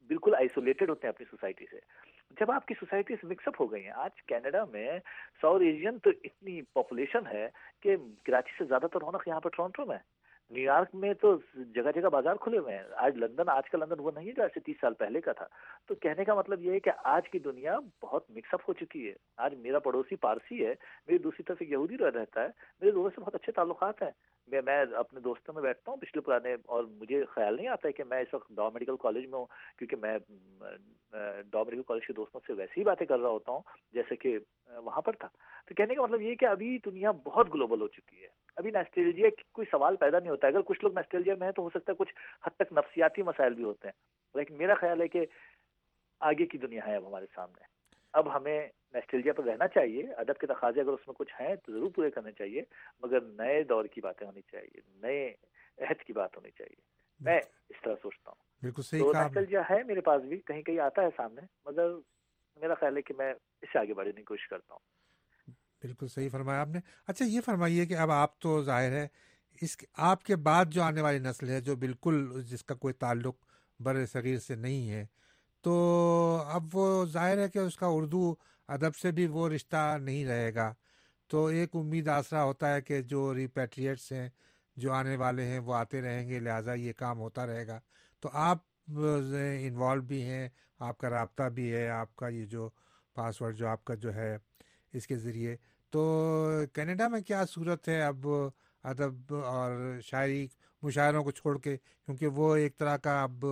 بالکل آئسولیٹڈ ہوتے ہیں اپنی سوسائٹی سے. جب آپ کی سوسائٹی سے مکس اپ ہو گئی ہیں، آج کینیڈا میں ساؤتھ ایشین تو اتنی پاپولیشن ہے کہ کراچی سے زیادہ تر رونق یہاں پہ ٹورنٹو میں. نیو یارک میں تو جگہ جگہ بازار کھلے ہوئے ہیں. آج کا لندن وہ نہیں ہے جو ایسے 30 سال پہلے کا تھا. تو کہنے کا مطلب یہ ہے کہ آج کی دنیا بہت مکس اپ ہو چکی ہے. آج میرا پڑوسی پارسی ہے، میری دوسری طرف ایک یہودی رہتا ہے، میرے دونوں سے بہت اچھے تعلقات ہیں. میں اپنے دوستوں میں بیٹھتا ہوں پچھلے پرانے، اور مجھے خیال نہیں آتا ہے کہ میں اس وقت ڈاؤ میڈیکل کالج میں ہوں، کیونکہ میں ڈاؤ میڈیکل کالج کے دوستوں سے ویسے ہی باتیں کر رہا ہوتا ہوں جیسے کہ وہاں پر تھا. تو کہنے کا مطلب یہ ہے کہ ابھی دنیا بہت گلوبل ہو چکی ہے. ابھی نیسٹیلجیا کوئی سوال پیدا نہیں ہوتا ہے. اگر کچھ لوگ نیسٹیلجیا میں ہیں تو ہو سکتا ہے کچھ حد تک نفسیاتی مسائل بھی ہوتے ہیں، لیکن میرا خیال ہے کہ آگے کی دنیا ہے اب ہمارے سامنے. اب ہمیں نیسٹیلجیا پر رہنا چاہیے. ادب کے تقاضے اگر اس میں کچھ ہیں تو ضرور پورے کرنے چاہیے، مگر نئے دور کی باتیں ہونی چاہیے، نئے عہد کی بات ہونی چاہیے. میں اس طرح سوچتا ہوں. بالکل صحیح تو کہا. نیسٹیلجیا ہے میرے پاس بھی، کہیں کہیں آتا ہے سامنے، مگر میرا خیال ہے کہ میں اس سے آگے بڑھنے کی کوشش کرتا ہوں. بالکل صحیح فرمایا آپ نے. اچھا یہ فرمائیے کہ اب آپ تو ظاہر ہے آپ کے بعد جو آنے والی نسل ہے جو بالکل جس کا کوئی تعلق بر صغیر سے نہیں ہے، تو اب وہ ظاہر ہے کہ اس کا اردو ادب سے بھی وہ رشتہ نہیں رہے گا. تو ایک امید آسرا ہوتا ہے کہ جو ریپیٹریٹس ہیں جو آنے والے ہیں وہ آتے رہیں گے، لہٰذا یہ کام ہوتا رہے گا. تو آپ انوالو بھی ہیں، آپ کا رابطہ بھی ہے، آپ کا یہ جو پاسورڈ جو آپ کا جو ہے اس کے ذریعے. تو کینیڈا میں کیا صورت ہے اب ادب اور شاعری مشاعروں کو چھوڑ کے، کیونکہ وہ ایک طرح کا اب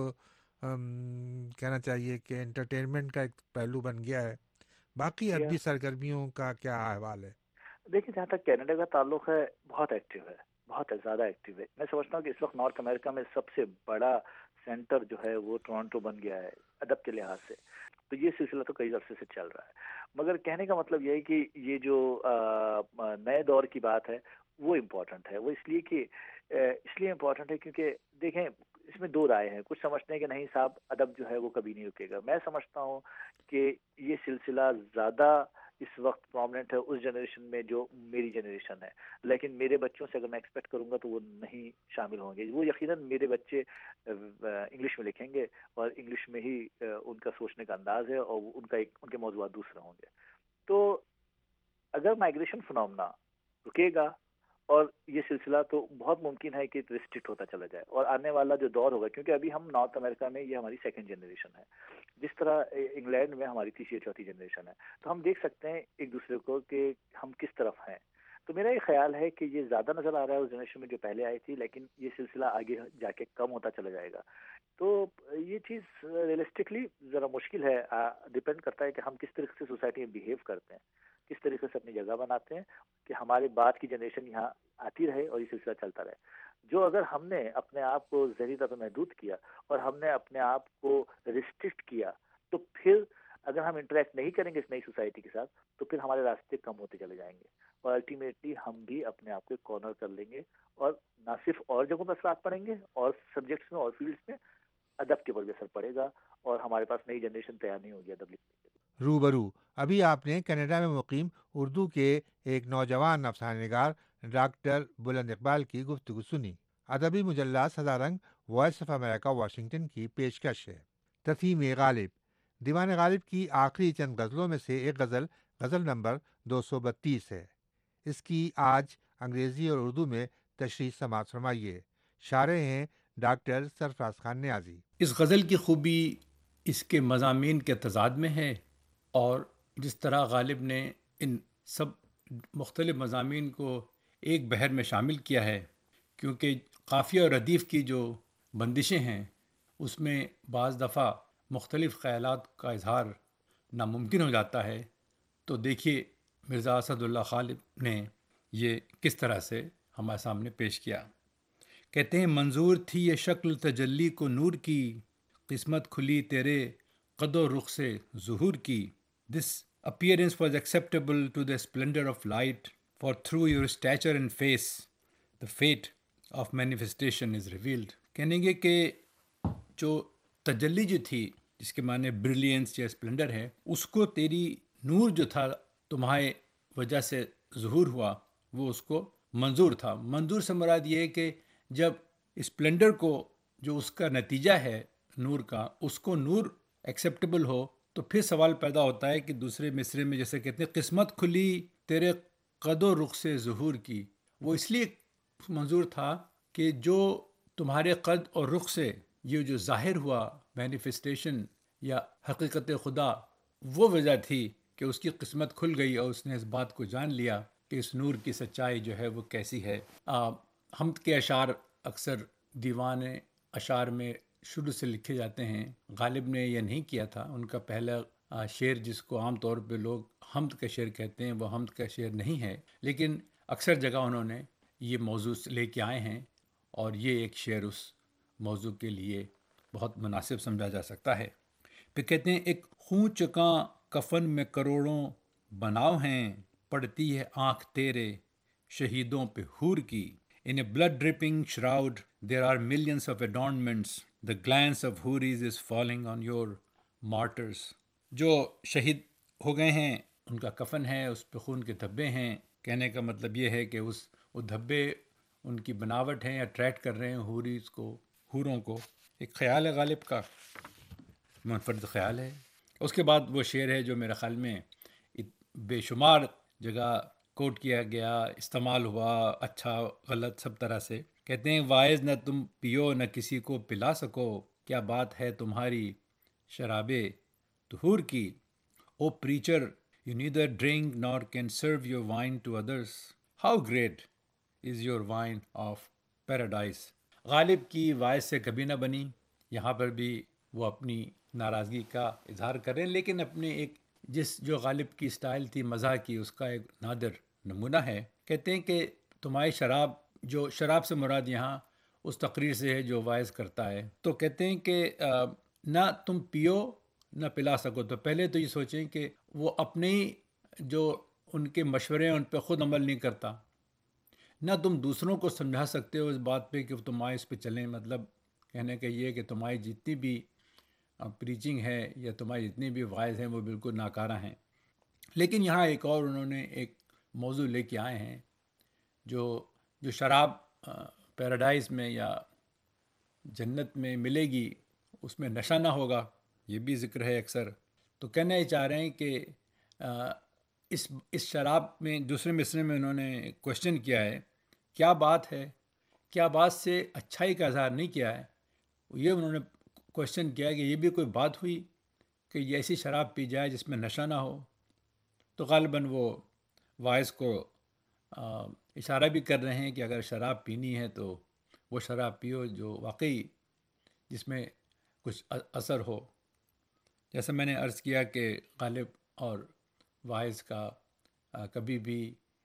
کہنا چاہیے کہ انٹرٹینمنٹ کا ایک پہلو بن گیا ہے. باقی ادبی سرگرمیوں کا کیا احوال ہے؟ دیکھیں، جہاں تک کینیڈا کا تعلق ہے بہت ایکٹیو ہے، بہت زیادہ ایکٹیو ہے. میں سمجھتا ہوں کہ اس وقت نارتھ امریکہ میں سب سے بڑا سینٹر جو ہے وہ ٹورانٹو بن گیا ہے ادب کے لحاظ سے. تو یہ سلسلہ تو کئی عرصے سے چل رہا ہے. مگر کہنے کا مطلب یہ ہے کہ یہ جو نئے دور کی بات ہے وہ امپورٹنٹ ہے. وہ اس لیے امپورٹنٹ ہے کیونکہ دیکھیں اس میں دو رائے ہیں. کچھ سمجھتے ہیں کہ نہیں صاحب ادب جو ہے وہ کبھی نہیں رکے گا. میں سمجھتا ہوں کہ یہ سلسلہ زیادہ اس وقت پرومننٹ ہے اس جنریشن میں جو میری جنریشن ہے، لیکن میرے بچوں سے اگر میں ایکسپیکٹ کروں گا تو وہ نہیں شامل ہوں گے. وہ یقیناً میرے بچے انگلش میں لکھیں گے اور انگلش میں ہی ان کا سوچنے کا انداز ہے اور ان کے موضوعات دوسرے ہوں گے. تو اگر مائگریشن فنومنا رکے گا اور یہ سلسلہ تو بہت ممکن ہے کہ ریسٹرکٹ ہوتا چلا جائے، اور آنے والا جو دور ہوگا، کیونکہ ابھی ہم نارتھ امریکہ میں یہ ہماری سیکنڈ جنریشن ہے، جس طرح انگلینڈ میں ہماری تیسری چوتھی جنریشن ہے. تو ہم دیکھ سکتے ہیں ایک دوسرے کو کہ ہم کس طرف ہیں. تو میرا یہ خیال ہے کہ یہ زیادہ نظر آ رہا ہے اس جنریشن میں جو پہلے آئی تھی، لیکن یہ سلسلہ آگے جا کے کم ہوتا چلا جائے گا. تو یہ چیز ریئلسٹکلی ذرا مشکل ہے. ڈپینڈ کرتا ہے کہ ہم کس طریقے سے سوسائٹی میں بیہیو کرتے ہیں، کس طریقے سے اپنی جگہ بناتے ہیں کہ ہمارے بعد کی جنریشن یہاں آتی رہے اور یہ سلسلہ چلتا رہے. جو اگر ہم نے اپنے آپ کو ذہنی طور پر محدود کیا اور ہم نے اپنے آپ کو ریسٹرکٹ کیا، تو پھر اگر ہم انٹریکٹ نہیں کریں گے اس نئی سوسائٹی کے ساتھ تو پھر ہمارے راستے کم ہوتے چلے جائیں گے، اور الٹیمیٹلی ہم بھی اپنے آپ کو کارنر کر لیں گے، اور نہ صرف اور جگہوں پر اثرات پڑیں گے اور سبجیکٹس میں اور فیلڈس میں، ادب کے اوپر بھی اثر پڑے گا اور ہمارے پاس نئی جنریشن تیار نہیں ہوگی ادب لکھنے کے لیے. روبرو ابھی آپ نے کینیڈا میں مقیم اردو کے ایک نوجوان افسانہ نگار ڈاکٹر بلند اقبال کی گفتگو سنی. ادبی مجلہ سدا رنگ وائس آف امریکہ واشنگٹن کی پیشکش ہے. تتھیم غالب دیوان غالب کی آخری چند غزلوں میں سے ایک غزل نمبر 232 ہے. اس کی آج انگریزی اور اردو میں تشریح سماعت فرمائیے. شارح ہیں ڈاکٹر سرفراز خان نیازی. اس غزل کی خوبی اس کے مضامین کے تضاد میں ہے، اور جس طرح غالب نے ان سب مختلف مضامین کو ایک بحر میں شامل کیا ہے، کیونکہ قافیہ اور ردیف کی جو بندشیں ہیں اس میں بعض دفعہ مختلف خیالات کا اظہار ناممکن ہو جاتا ہے. تو دیکھیے مرزا اسد اللہ غالب نے یہ کس طرح سے ہمارے سامنے پیش کیا. کہتے ہیں منظور تھی یہ شکل تجلی کو نور کی، قسمت کھلی تیرے قد و رخ سے ظہور کی. This appearance was acceptable to the splendor of light, for through your stature and face, the fate of manifestation is revealed. کہنے گے کہ جو تجلی جو تھی، جس کے معنی بریلینس یا اسپلنڈر ہے، اس کو تیری نور جو تھا تمہارے وجہ سے ظہور ہوا، وہ اس کو منظور تھا. منظور سے مراد یہ ہے کہ جب اسپلنڈر کو جو اس کا نتیجہ ہے نور کا، اس کو نور ایکسیپٹیبل ہو، تو پھر سوال پیدا ہوتا ہے کہ دوسرے مصرے میں جیسے کہتے ہیں قسمت کھلی تیرے قد و رخ سے ظہور کی، وہ اس لیے منظور تھا کہ جو تمہارے قد اور رخ سے یہ جو ظاہر ہوا مینیفیسٹیشن یا حقیقت خدا، وہ وجہ تھی کہ اس کی قسمت کھل گئی اور اس نے اس بات کو جان لیا کہ اس نور کی سچائی جو ہے وہ کیسی ہے۔ حمد کے اشعار اکثر دیوان اشعار میں شروع سے لکھے جاتے ہیں۔ غالب نے یہ نہیں کیا تھا، ان کا پہلا شعر جس کو عام طور پہ لوگ حمد کا شعر کہتے ہیں وہ حمد کا شعر نہیں ہے، لیکن اکثر جگہ انہوں نے یہ موضوع لے کے آئے ہیں اور یہ ایک شعر اس موضوع کے لیے بہت مناسب سمجھا جا سکتا ہے۔ پھر کہتے ہیں ایک خون چکاں کفن میں کروڑوں بناؤ ہیں، پڑتی ہے آنکھ تیرے شہیدوں پہ حور کی۔ In a blood-dripping shroud, there are millions of adornments. The glance of houris is falling on your martyrs. جو شہید ہو گئے ہیں ان کا کفن ہے، اس پہ خون کے دھبے ہیں۔ کہنے کا مطلب یہ ہے کہ وہ دھبے ان کی بناوٹ ہیں، اٹریکٹ کر رہے ہیں حوریز کو، حوروں کو۔ ایک خیال ہے غالب کا، منفرد خیال ہے۔ اس کے بعد وہ شعر ہے جو میرے خیال میں بے شمار جگہ کوٹ کیا گیا، استعمال ہوا، اچھا غلط سب طرح سے۔ کہتے ہیں وائز نہ تم پیو نہ کسی کو پلا سکو، کیا بات ہے تمہاری شراب طہور کی۔ O preacher you neither drink nor can serve your wine to others, how great is your wine of paradise. Ghalib کی وائز سے کبھی نہ بنی، یہاں پر بھی وہ اپنی ناراضگی کا اظہار کریں، لیکن اپنے ایک جو غالب کی اسٹائل تھی مزاح کی، اس کا ایک نادر نمونہ ہے۔ کہتے ہیں کہ تمہاری شراب، جو شراب سے مراد یہاں اس تقریر سے ہے جو وائز کرتا ہے، تو کہتے ہیں کہ نہ تم پیو نہ پلا سکو، تو پہلے تو یہ سوچیں کہ وہ اپنے ہی جو ان کے مشورے ہیں ان پہ خود عمل نہیں کرتا، نہ تم دوسروں کو سمجھا سکتے ہو اس بات پہ کہ تمہارے اس پہ چلیں۔ مطلب کہنے کا یہ کہ تمہاری جتنی بھی پریچنگ ہے یا تمہاری جتنی بھی وائز ہیں وہ بالکل ناکارہ ہیں۔ لیکن یہاں ایک اور انہوں نے ایک موضوع لے کے آئے ہیں، جو شراب پیراڈائز میں یا جنت میں ملے گی اس میں نشہ نہ ہوگا، یہ بھی ذکر ہے اکثر۔ تو کہنا یہ چاہ رہے ہیں کہ اس شراب میں دوسرے مصرے میں انہوں نے کوشچن کیا ہے، کیا بات ہے، کیا بات سے اچھائی کا اظہار نہیں کیا ہے، یہ انہوں نے کوشچن کیا کہ یہ بھی کوئی بات ہوئی کہ یہ ایسی شراب پی جائے جس میں نشہ نہ ہو۔ تو غالباً وہ وائز کو اشارہ بھی کر رہے ہیں کہ اگر شراب پینی ہے تو وہ شراب پیو جو واقعی جس میں کچھ اثر ہو۔ جیسا میں نے عرض کیا کہ غالب اور وائز کا کبھی بھی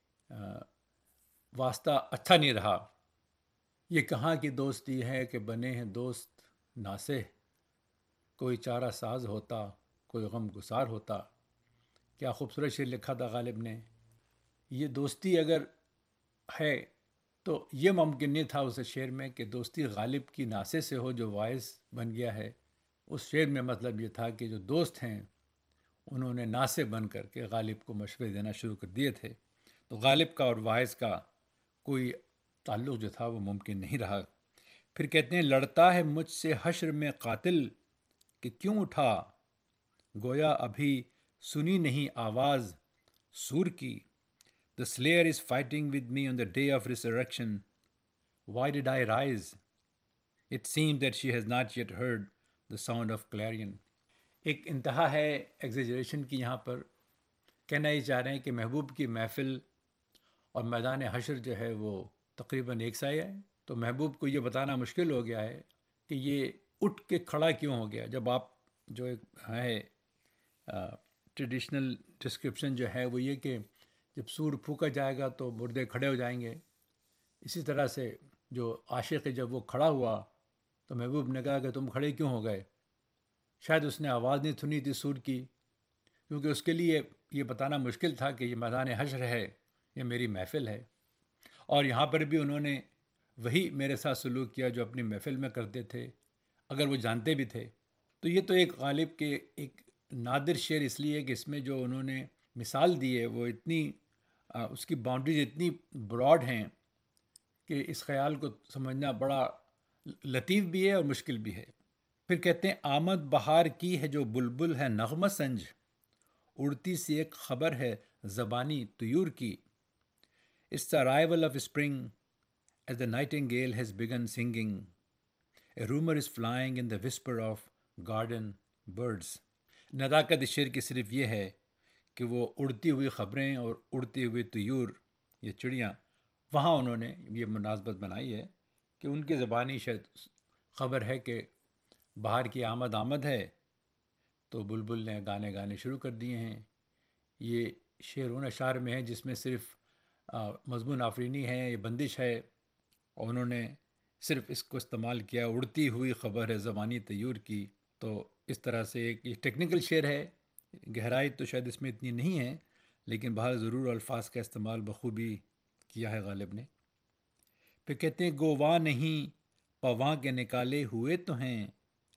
واسطہ اچھا نہیں رہا۔ یہ کہاں کی دوستی ہے کہ بنے ہیں دوست ناصح، کوئی چارہ ساز ہوتا کوئی غم گسار ہوتا۔ کیا خوبصورت شعر لکھا تھا غالب نے۔ یہ دوستی اگر ہے تو یہ ممکن نہیں تھا اس شعر میں کہ دوستی غالب کی ناصح سے ہو جو وائز بن گیا ہے۔ اس شعر میں مطلب یہ تھا کہ جو دوست ہیں انہوں نے ناصح بن کر کے غالب کو مشورے دینا شروع کر دیے تھے۔ تو غالب کا اور وائز کا کوئی تعلق جو تھا وہ ممکن نہیں رہا۔ پھر کہتے ہیں لڑتا ہے مجھ سے حشر میں قاتل کہ کیوں اٹھا، گویا ابھی سنی نہیں آواز سور کی۔ The slayer is fighting with me on the day of resurrection. Why did I rise? It seems that she has not yet heard the sound of clarion. ایک انتہا ہے ایگزیجریشن کی یہاں پر۔ کہنا یہ چاہ رہے ہیں کہ محبوب کی محفل اور میدان حشر جو ہے وہ تقریباً ایک سا ہی ہے، تو محبوب کو یہ بتانا مشکل ہو گیا ہے کہ یہ اٹھ کے کھڑا کیوں ہو گیا۔ جب آپ جو ایک ہے ٹریڈیشنل ڈسکرپشن جو ہے وہ یہ کہ جب سور پھونکا جائے گا تو مردے کھڑے ہو جائیں گے، اسی طرح سے جو عاشق جب وہ کھڑا ہوا تو محبوب نے کہا کہ تم کھڑے کیوں ہو گئے۔ شاید اس نے آواز نہیں سنی تھی سور کی، کیونکہ اس کے لیے یہ بتانا مشکل تھا کہ یہ میدان حشر ہے، یہ میری محفل ہے۔ اور یہاں پر بھی انہوں نے وہی میرے ساتھ سلوک کیا جو اپنی محفل میں کرتے تھے، اگر وہ جانتے بھی تھے۔ تو یہ تو ایک غالب کے ایک نادر شعر اس لیے کہ اس میں جو انہوں نے مثال دی ہے وہ اتنی اس کی باؤنڈریز اتنی براڈ ہیں کہ اس خیال کو سمجھنا بڑا لطیف بھی ہے اور مشکل بھی ہے۔ پھر کہتے ہیں آمد بہار کی ہے جو بلبل ہے نغمہ سنج، اڑتی سی ایک خبر ہے زبانی طیور کی. It's the arrival of spring as the nightingale has begun singing. A rumor is flying in the whisper of garden birds. نزاکت اس شعر کی صرف یہ ہے کہ وہ اڑتی ہوئی خبریں اور اڑتی ہوئی طیور، یہ چڑیاں، وہاں انہوں نے یہ مناسبت بنائی ہے کہ ان کی زبانی شاید خبر ہے کہ بہار کی آمد ہے، تو بلبل نے گانے شروع کر دیے ہیں. یہ شعر ان اشعار میں ہے جس میں صرف مضمون آفرینی ہے، یہ بندش ہے، اور انہوں نے صرف اس کو استعمال کیا، اڑتی ہوئی خبر ہے زبانی طیور کی. تو اس طرح سے ایک یہ ٹیکنیکل شعر ہے، گہرائی تو شاید اس میں اتنی نہیں ہے، لیکن بہر ضرور الفاظ کا استعمال بخوبی کیا ہے غالب نے. پھر کہتے ہیں گواہ نہیں پواں کے نکالے ہوئے تو ہیں،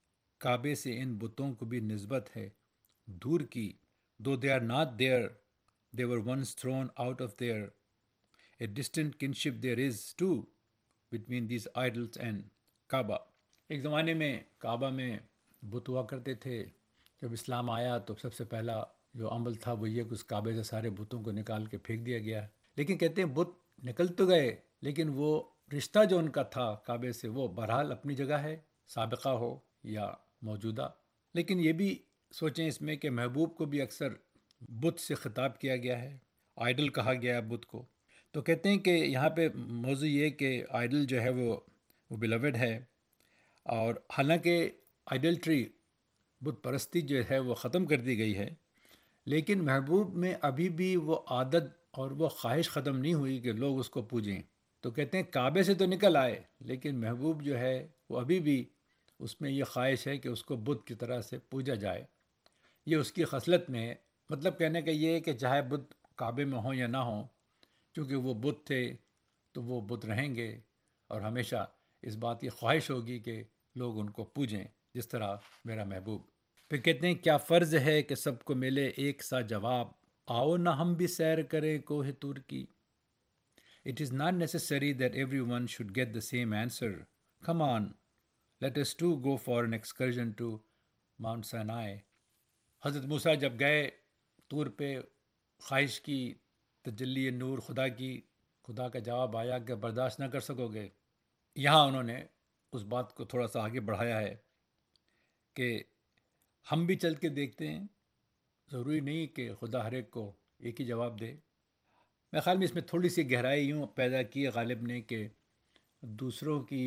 کعبے سے ان بتوں کو بھی نسبت ہے دور کی. Though they are not there, they were once thrown out of there. A distant kinship there is too between these idols and Kaaba. ایک زمانے میں کعبہ میں بت ہوا کرتے تھے. جب اسلام آیا تو سب سے پہلا جو عمل تھا وہ یہ کہ اس کعبے سے سارے بتوں کو نکال کے پھینک دیا گیا. لیکن کہتے ہیں بت نکل تو گئے، لیکن وہ رشتہ جو ان کا تھا کعبے سے وہ بہرحال اپنی جگہ ہے، سابقہ ہو یا موجودہ. لیکن یہ بھی سوچیں اس میں کہ محبوب کو بھی اکثر بت سے خطاب کیا گیا ہے، آئیڈل کہا گیا ہے بت کو. تو کہتے ہیں کہ یہاں پہ موضوع یہ کہ آئیڈل جو ہے وہ بیلوڈ ہے، اور حالانکہ آئیڈلٹری بت پرستی جو ہے وہ ختم کر دی گئی ہے، لیکن محبوب میں ابھی بھی وہ عادت اور وہ خواہش ختم نہیں ہوئی کہ لوگ اس کو پوجیں. تو کہتے ہیں کعبے سے تو نکل آئے، لیکن محبوب جو ہے وہ ابھی بھی اس میں یہ خواہش ہے کہ اس کو بت کی طرح سے پوجا جائے. یہ اس کی خصلت میں ہے. مطلب کہنے کا یہ ہے کہ چاہے بت کعبے میں ہوں یا نہ ہوں، چونکہ وہ بت تھے تو وہ بت رہیں گے، اور ہمیشہ اس بات کی خواہش ہوگی کہ لوگ ان کو پوجیں جس طرح میرا محبوب. پھر کہتے ہیں کیا فرض ہے کہ سب کو ملے ایک سا جواب، آؤ نہ ہم بھی سیر کریں کوہ طور کی. It is not necessary that everyone should get the same answer. Come on, let us too go for an excursion to Mount Sinai. حضرت موسیٰ جب گئے طور پہ، خواہش کی تجلی نور خدا کی، خدا کا جواب آیا کہ برداشت نہ کر سکو گے. یہاں انہوں نے اس بات کو تھوڑا سا آگے بڑھایا ہے کہ ہم بھی چل کے دیکھتے ہیں، ضروری نہیں کہ خدا ہر ایک کو ایک ہی جواب دے. میرے خیال میں اس میں تھوڑی سی گہرائی یوں پیدا کی ہے غالب نے کہ دوسروں کی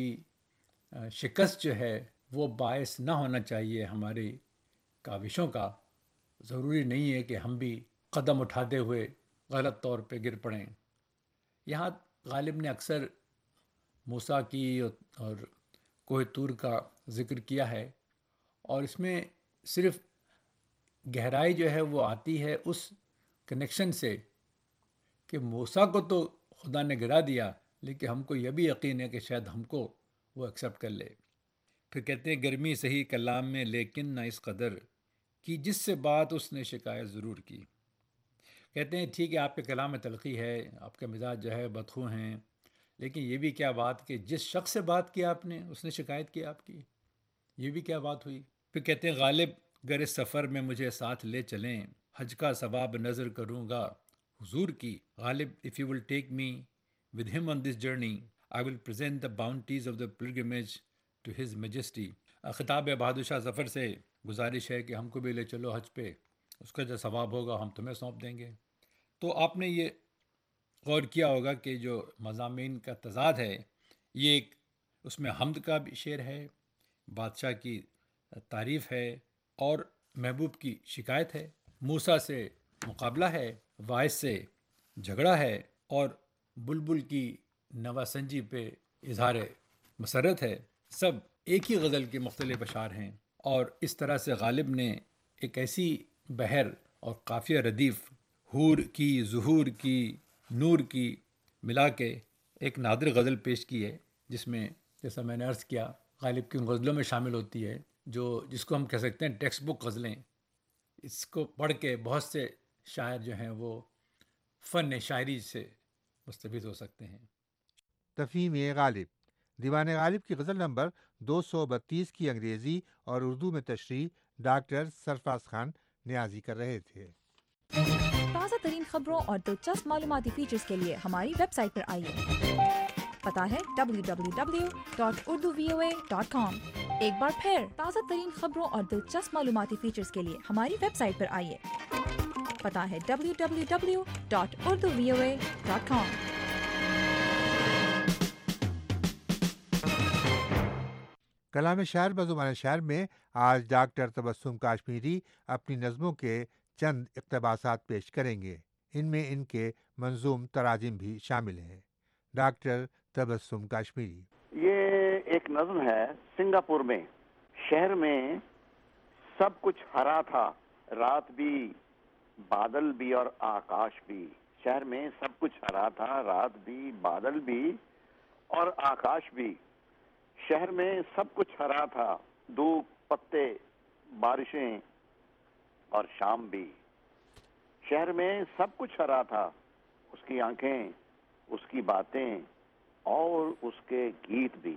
شکست جو ہے وہ باعث نہ ہونا چاہیے ہماری کاوشوں کا. ضروری نہیں ہے کہ ہم بھی قدم اٹھاتے ہوئے غلط طور پہ گر پڑیں. یہاں غالب نے اکثر موسیٰ کی اور کوہ طور کا ذکر کیا ہے، اور اس میں صرف گہرائی جو ہے وہ آتی ہے اس کنیکشن سے کہ موسیٰ کو تو خدا نے گرا دیا، لیکن ہم کو یہ بھی یقین ہے کہ شاید ہم کو وہ ایکسیپٹ کر لے. پھر کہتے ہیں گرمی صحیح کلام میں لیکن نہ اس قدر کی جس سے بات اس نے شکایت ضرور کی. کہتے ہیں ٹھیک ہے آپ کے کلام میں تلخی ہے، آپ کا مزاج جو ہے بدخو ہیں، لیکن یہ بھی کیا بات کہ جس شخص سے بات کیا آپ نے اس نے شکایت کی آپ کی، یہ بھی کیا بات ہوئی. پھر کہتے ہیں غالب گر اس سفر میں مجھے ساتھ لے چلیں، حج کا ثواب نظر کروں گا حضور کی. غالب if you will take me with him on this journey, I will present the bounties of the pilgrimage to his majesty. خطاب بہادر شاہ ظفر سے گزارش ہے کہ ہم کو بھی لے چلو حج پہ، اس کا جو ثواب ہوگا ہم تمہیں سونپ دیں گے. تو آپ نے یہ غور کیا ہوگا کہ جو مضامین کا تضاد ہے، یہ ایک اس میں حمد کا بھی شعر ہے، بادشاہ کی تعریف ہے، اور محبوب کی شکایت ہے، موسیٰ سے مقابلہ ہے، واعظ سے جھگڑا ہے، اور بلبل کی نواسنجی پہ اظہار مسرت ہے. سب ایک ہی غزل کے مختلف اشعار ہیں، اور اس طرح سے غالب نے ایک ایسی بحر اور قافیہ ردیف، حور کی، ظہور کی، نور کی ملا کے ایک نادر غزل پیش کی ہے، جس میں جیسا میں نے عرض کیا غالب کی ان غزلوں میں شامل ہوتی ہے جس کو ہم کہہ سکتے ہیں ٹیکسٹ بک غزلیں. اس کو پڑھ کے بہت سے شاعر جو ہیں وہ فن شاعری سے مستفید ہو سکتے ہیں. تفہیم غالب دیوان غالب کی غزل نمبر 232 کی انگریزی اور اردو میں تشریح ڈاکٹر سرفراز خان نیازی کر رہے تھے۔ تازہ ترین خبروں اور دلچسپ معلوماتی فیچرز کے لیے ہماری ویب سائٹ پر آئیے۔ پتہ ہے www.urduvoa.com۔ ایک بار پھر تازہ ترین خبروں اور دلچسپ معلوماتی فیچرز کے لیے ہماری ویب سائٹ پر آئیے۔ پتہ ہے www.urduvoa.com۔ کلام شاعر بزبان شاعر میں آج ڈاکٹر تبسم کاشمیری اپنی نظموں کے چند اقتباسات پیش کریں گے۔ ان میں ان کے منظوم تراجم بھی شامل ہیں۔ ڈاکٹر تبسم کاشمیری۔ یہ ایک نظم ہے سنگاپور میں۔ شہر میں سب کچھ ہرا تھا، رات بھی، بادل بھی اور آکاش بھی۔ شہر میں سب کچھ ہرا تھا، رات بھی، بادل بھی اور آکاش بھی۔ شہر میں سب کچھ ہرا تھا، دھوپ، پتے، بارشیں اور شام بھی۔ شہر میں سب کچھ ہرا تھا، اس کی آنکھیں، اس کی باتیں اور اس کے گیت بھی۔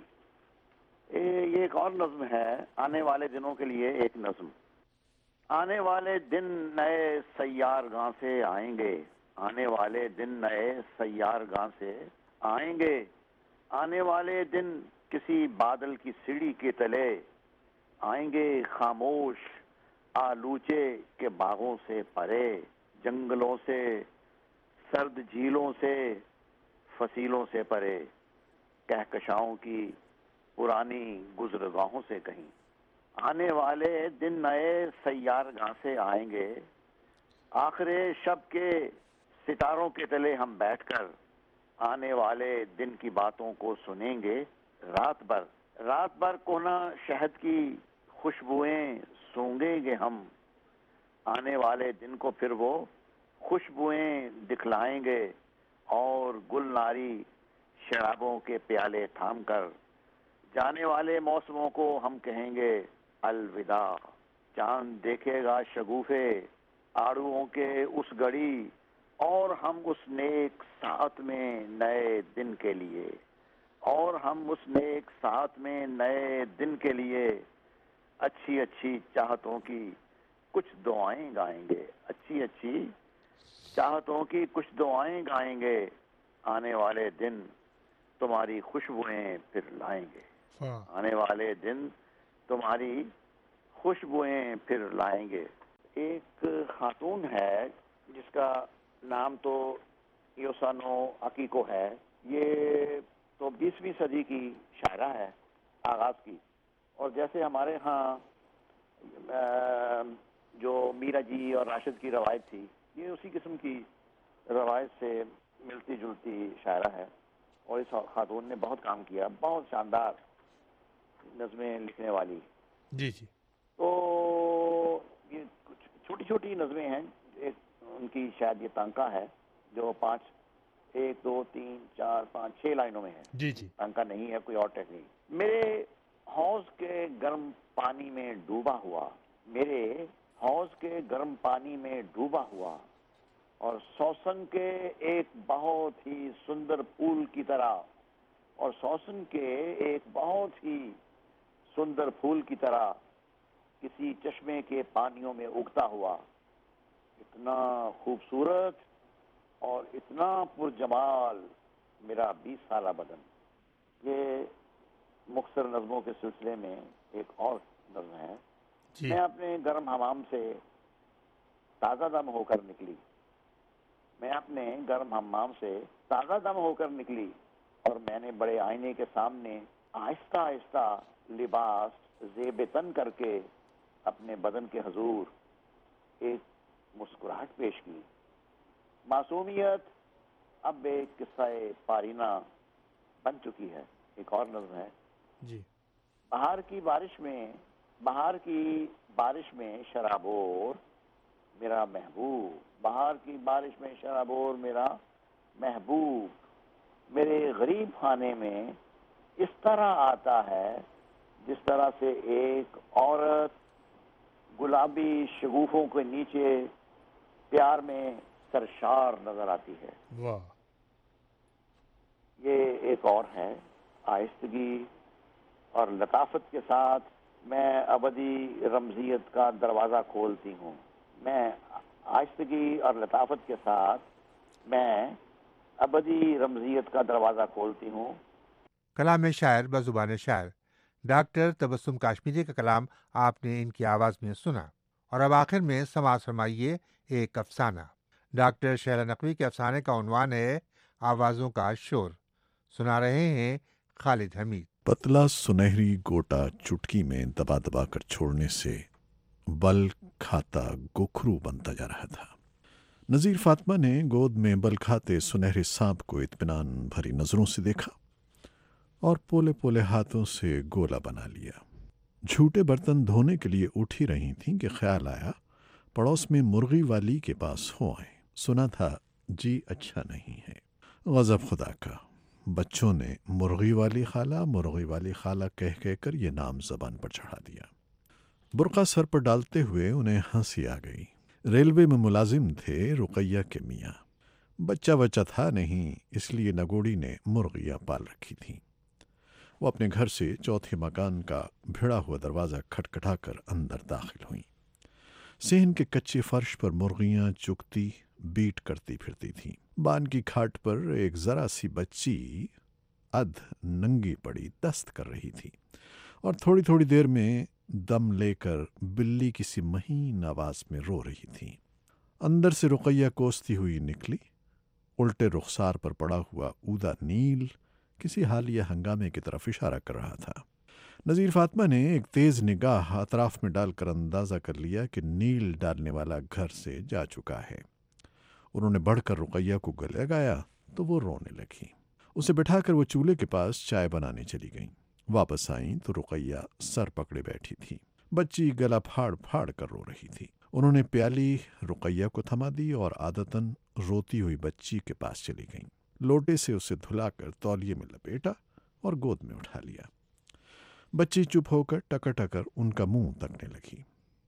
یہ ایک اور نظم ہے آنے والے دنوں کے لیے ایک نظم۔ آنے والے دن نئے سیارگاہ سے آئیں گے، آنے والے دن نئے سیارگاہ سے آئیں گے، آنے والے دن کسی بادل کی سیڑھی کے تلے آئیں گے، خاموش آلوچے کے باغوں سے پرے، جنگلوں سے، سرد جھیلوں سے، فصیلوں سے پرے، کہکشاؤں کی پرانی گزرگاہوں سے کہیں۔ آنے والے دن نئے سیارگاہ سے آئیں گے، آخر شب کے ستاروں کے تلے ہم بیٹھ کر آنے والے دن کی باتوں کو سنیں گے رات بھر۔ رات بھر کونا شہد کی خوشبوئیں سونگیں گے ہم، آنے والے دن کو پھر وہ خوشبوئیں دکھلائیں گے، اور گلناری شرابوں کے پیالے تھام کر جانے والے موسموں کو ہم کہیں گے الوداع۔ چاند دیکھے گا شگوفے آڑوؤں کے اس گھڑی، اور ہم اس نیک ساعت میں نئے دن کے لیے، اور ہم اس نیک ساعت میں نئے دن کے لیے اچھی اچھی چاہتوں کی کچھ دعائیں گائیں گے، اچھی اچھی چاہتوں کی کچھ دعائیں گائیں گے، آنے والے دن تمہاری خوشبوئیں پھر لائیں گے، آنے والے دن تمہاری خوشبوئیں پھر لائیں گے۔ ایک خاتون ہے جس کا نام تو یوسانو اکیکو ہے، یہ تو 20ویں صدی کی شاعرہ ہے آغاز کی، اور جیسے ہمارے ہاں جو میرا جی اور راشد کی روایت تھی، یہ اسی قسم کی روایت سے ملتی جلتی شاعرہ ہے، اور اس خاتون نے بہت کام کیا، بہت شاندار نظمیں لکھنے والی۔ جی جی۔ تو یہ کچھ چھوٹی چھوٹی نظمیں ہیں، ایک ان کی شاید یہ تانکا ہے جو 1 2 3 4 5 6 لائنوں میں ہے۔ جی جی۔ تانکا نہیں ہے، کوئی اور ٹیکنیک۔ میرے حوض کے گرم پانی میں ڈوبا ہوا، میرے حوض کے گرم پانی میں ڈوبا ہوا، اور سوسن کے ایک بہت ہی سندر پھول کی طرح، اور سوسن کے ایک بہت ہی سندر پھول کی طرح کسی چشمے کے پانیوں میں اگتا ہوا، اتنا خوبصورت اور اتنا پرجمال میرا 20 سالہ بدن۔ یہ مختصر نظموں کے سلسلے میں ایک اور نظم ہے۔ میں اپنے گرم حمام سے تازہ دم ہو کر نکلی، میں اپنے گرم حمام سے تازہ دم ہو کر نکلی، اور میں نے بڑے آئینے کے سامنے آہستہ آہستہ لباس زیب تن کر کے اپنے بدن کے حضور ایک مسکراہٹ پیش کی۔ معصومیت اب ایک قصہ پارینہ بن چکی ہے۔ ایک اور نظم ہے جی۔ بہار کی بارش میں شرابور میرا محبوب، بہار کی بارش میں شرابور میرا محبوب، میرے غریب خانے میں اس طرح آتا ہے جس طرح سے ایک عورت گلابی شگوفوں کے نیچے پیار میں سرشار نظر آتی ہے۔ واہ۔ یہ ایک اور ہے آہستگی اور لطافت کے ساتھ میں ابدی رمزیت کا دروازہ کھولتی ہوں. میں آہستگی اور لطافت کے ساتھ میں ابدی رمزیت کا دروازہ کھولتی ہوں. کلام شاعر بزبان شاعر ڈاکٹر تبسم کاشمیری کا کلام آپ نے ان کی آواز میں سنا. اور اب آخر میں سماعت فرمائیے ایک افسانہ. ڈاکٹر شیلا نقوی کے افسانے کا عنوان ہے آوازوں کا شور. سنا رہے ہیں خالد حمید. پتلا سنہری گوٹا چٹکی میں دبا دبا کر چھوڑنے سے بل کھاتا گوکھرو بنتا جا رہا تھا. نذیر فاطمہ نے گود میں بل کھاتے سنہرے سانپ کو اطمینان بھری نظروں سے دیکھا اور پولے پولے ہاتھوں سے گولا بنا لیا. جھوٹے برتن دھونے کے لیے اٹھ ہی رہی تھیں کہ خیال آیا پڑوس میں مرغی والی کے پاس ہو آئیں. سنا تھا جی اچھا نہیں ہے. غضب خدا کا. بچوں نے مرغی والی خالہ کہہ کر یہ نام زبان پر چڑھا دیا. برقع سر پر ڈالتے ہوئے انہیں ہنسی آ گئی. ریلوے میں ملازم تھے رقیہ کے میاں. بچہ تھا نہیں، اس لیے نگوڑی نے مرغیاں پال رکھی تھیں. وہ اپنے گھر سے چوتھے مکان کا بھیڑا ہوا دروازہ کھٹکھٹا کر اندر داخل ہوئیں. صحن کے کچے فرش پر مرغیاں چگتی بیٹ کرتی پھرتی تھیں. بان کی کھاٹ پر ایک ذرا سی بچی ادھ ننگی پڑی دست کر رہی تھی اور تھوڑی تھوڑی دیر میں دم لے کر بلی کسی مہین آواز میں رو رہی تھی. اندر سے رقیہ کوستی ہوئی نکلی. الٹے رخسار پر پڑا ہوا اودا نیل کسی حالیہ ہنگامے کی طرف اشارہ کر رہا تھا. نذیر فاطمہ نے ایک تیز نگاہ اطراف میں ڈال کر اندازہ کر لیا کہ نیل ڈالنے والا گھر سے جا چکا ہے. انہوں نے بڑھ کر رقیہ کو گلے لگایا تو وہ رونے لگی. اسے بٹھا کر وہ چولہے کے پاس چائے بنانے چلی گئیں. واپس آئیں تو رقیہ سر پکڑے بیٹھی تھی. بچی گلا پھاڑ پھاڑ کر رو رہی تھی. انہوں نے پیالی رقیہ کو تھما دی اور عادتاً روتی ہوئی بچی کے پاس چلی گئیں. لوٹے سے اسے دھلا کر تولیے میں لپیٹا اور گود میں اٹھا لیا. بچی چپ ہو کر ٹکر ٹکر ان کا منہ تکنے لگی.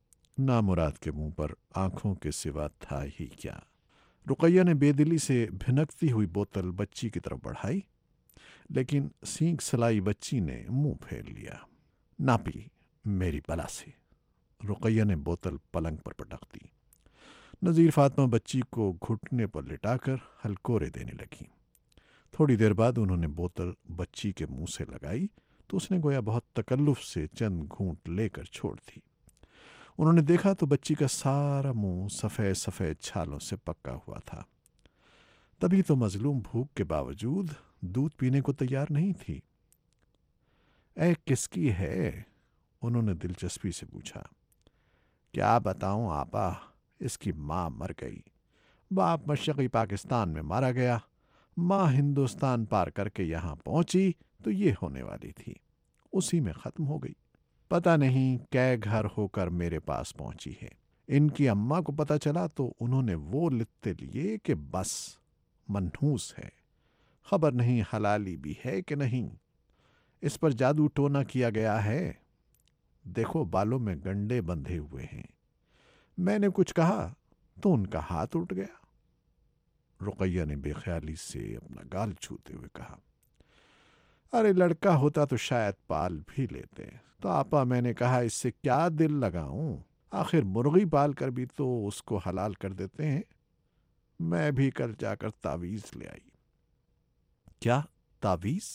نامراد کے منہ پر آنکھوں کے سوا تھا ہی کیا. رقیہ نے بے دلی سے بھنکتی ہوئی بوتل بچی کی طرف بڑھائی، لیکن سینک سلائی بچی نے منہ پھیر لیا. نہ پی میری بلا سے. رقیہ نے بوتل پلنگ پر پٹک دی. نذیر فاطمہ بچی کو گھٹنے پر لٹا کر ہلکورے دینے لگی. تھوڑی دیر بعد انہوں نے بوتل بچی کے منہ سے لگائی تو اس نے گویا بہت تکلف سے چند گھونٹ لے کر چھوڑ دی. انہوں نے دیکھا تو بچی کا سارا منہ سفید سفید چھالوں سے پکا ہوا تھا. تبھی تو مظلوم بھوک کے باوجود دودھ پینے کو تیار نہیں تھی. اے کس کی ہے؟ انہوں نے دلچسپی سے پوچھا. کیا بتاؤں آپا، اس کی ماں مر گئی. باپ مشرقی پاکستان میں مارا گیا. ماں ہندوستان پار کر کے یہاں پہنچی تو یہ ہونے والی تھی. اسی میں ختم ہو گئی. پتہ نہیں کئے گھر ہو کر میرے پاس پہنچی ہے. ان کی اماں کو پتہ چلا تو انہوں نے وہ لتے لیے کہ بس منحوس ہے. خبر نہیں حلالی بھی ہے کہ نہیں. اس پر جادو ٹونا کیا گیا ہے. دیکھو بالوں میں گنڈے بندھے ہوئے ہیں. میں نے کچھ کہا تو ان کا ہاتھ اٹھ گیا. رقیہ نے بے خیالی سے اپنا گال چھوتے ہوئے کہا. ارے لڑکا ہوتا تو شاید پال بھی لیتے. تو آپا میں نے کہا اس سے کیا دل لگاؤں، آخر مرغی پال کر بھی تو اس کو حلال کر دیتے ہیں. میں بھی کل جا کر تعویذ لے آئی. کیا تعویذ؟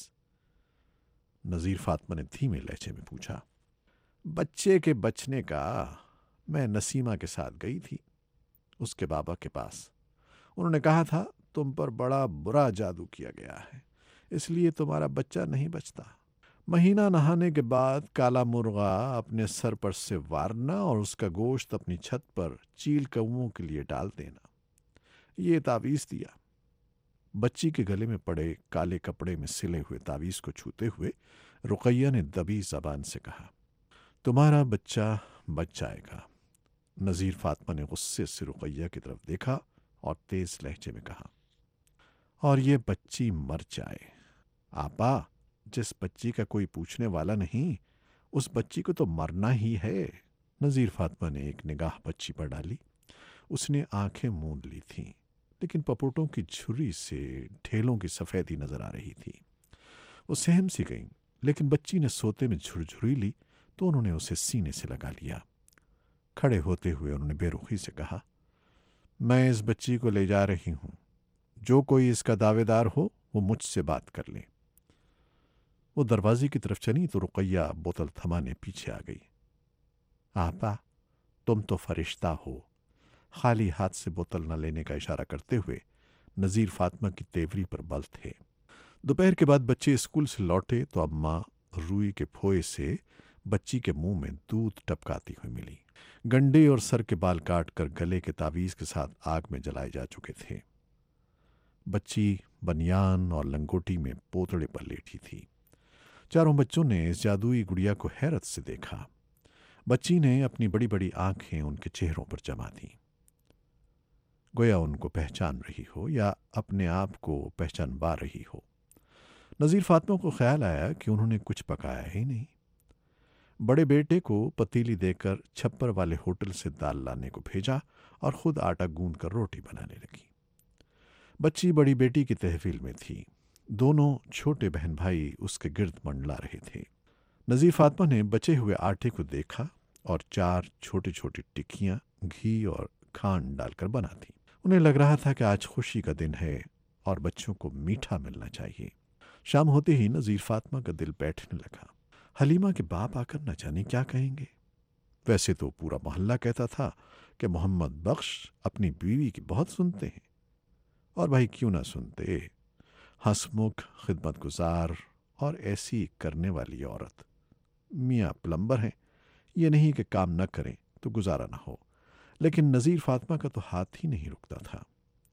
نذیر فاطمہ نے دھیمے لہجے میں پوچھا. بچے کے بچنے کا. میں نسیمہ کے ساتھ گئی تھی اس کے بابا کے پاس. انہوں نے کہا تھا تم پر بڑا برا جادو کیا گیا ہے، اس لیے تمہارا بچہ نہیں بچتا. مہینہ نہانے کے بعد کالا مرغا اپنے سر پر سے وارنا اور اس کا گوشت اپنی چھت پر چیل کوؤں کے لیے ڈال دینا. یہ تعویذ دیا. بچی کے گلے میں پڑے کالے کپڑے میں سلے ہوئے تعویذ کو چھوتے ہوئے رقیہ نے دبی زبان سے کہا. تمہارا بچہ بچ جائے گا. نذیر فاطمہ نے غصے سے رقیہ کی طرف دیکھا اور تیز لہجے میں کہا. اور یہ بچی مر جائے. آپا جس بچی کا کوئی پوچھنے والا نہیں اس بچی کو تو مرنا ہی ہے. نذیر فاطمہ نے ایک نگاہ بچی پر ڈالی. اس نے آنکھیں موند لی تھیں لیکن پپوٹوں کی جھری سے ڈھیلوں کی سفیدی نظر آ رہی تھی. وہ सहम सी गईं, लेकिन बच्ची ने सोते में झुरझुरी ली तो उन्होंने उसे सीने से लगा लिया। खड़े होते हुए उन्होंने बेरुखी से कहा, मैं इस बच्ची को ले जा रही हूं, जो कोई इसका दावेदार हो वो मुझसे बात कर ले। वो दरवाजे की तरफ चली तो रुकैया बोतल थमाने पीछे आ गई। आपा, तुम तो फरिश्ता हो। खाली हाथ से बोतल न लेने का इशारा करते हुए नज़ीर फातिमा की तेवरी पर बल थे। दोपहर के बाद बच्चे स्कूल से लौटे तो अम्मा रुई के फोए से बच्ची के मुंह में दूध टपकाती हुई मिली। गंडे और सर के बाल काट कर गले के तावीज़ के साथ आग में जलाए जा चुके थे। बच्ची बनियान और लंगोटी में पोतड़े पर लेटी थी। चारों बच्चों ने इस जादुई गुड़िया को हैरत से देखा। बच्ची ने अपनी बड़ी बड़ी आंखें उनके चेहरों पर जमा दी, गोया उनको पहचान रही हो या अपने आप को पहचानवा रही हो। नज़ीर फातिमा को ख्याल आया कि उन्होंने कुछ पकाया ही नहीं। बड़े बेटे को पतीली देकर छप्पर वाले होटल से दाल लाने को भेजा और खुद आटा गूंद कर रोटी बनाने लगी। बच्ची बड़ी बेटी की तहवील में थी। दोनों छोटे बहन भाई उसके गिर्द मंडला रहे थे। नज़ीर फातिमा ने बचे हुए आटे को देखा और 4 छोटी छोटी टिक्कियां घी और खांड डालकर बना दी। उन्हें लग रहा था कि आज खुशी का दिन है और बच्चों को मीठा मिलना चाहिए। शाम होते ही नज़ीर फातिमा का दिल बैठने लगा। हलीमा के बाप आकर न जाने क्या कहेंगे। वैसे तो पूरा मोहल्ला कहता था कि मोहम्मद बख्श अपनी बीवी की बहुत सुनते हैं, और भाई क्यों ना सुनते। हंसमुख, खिदमतगुजार और ऐसी करने वाली औरत। मियाँ प्लम्बर हैं, ये नहीं कि काम न करें तो गुजारा ना हो। लेकिन नज़ीर फातिमा का तो हाथ ही नहीं रुकता था।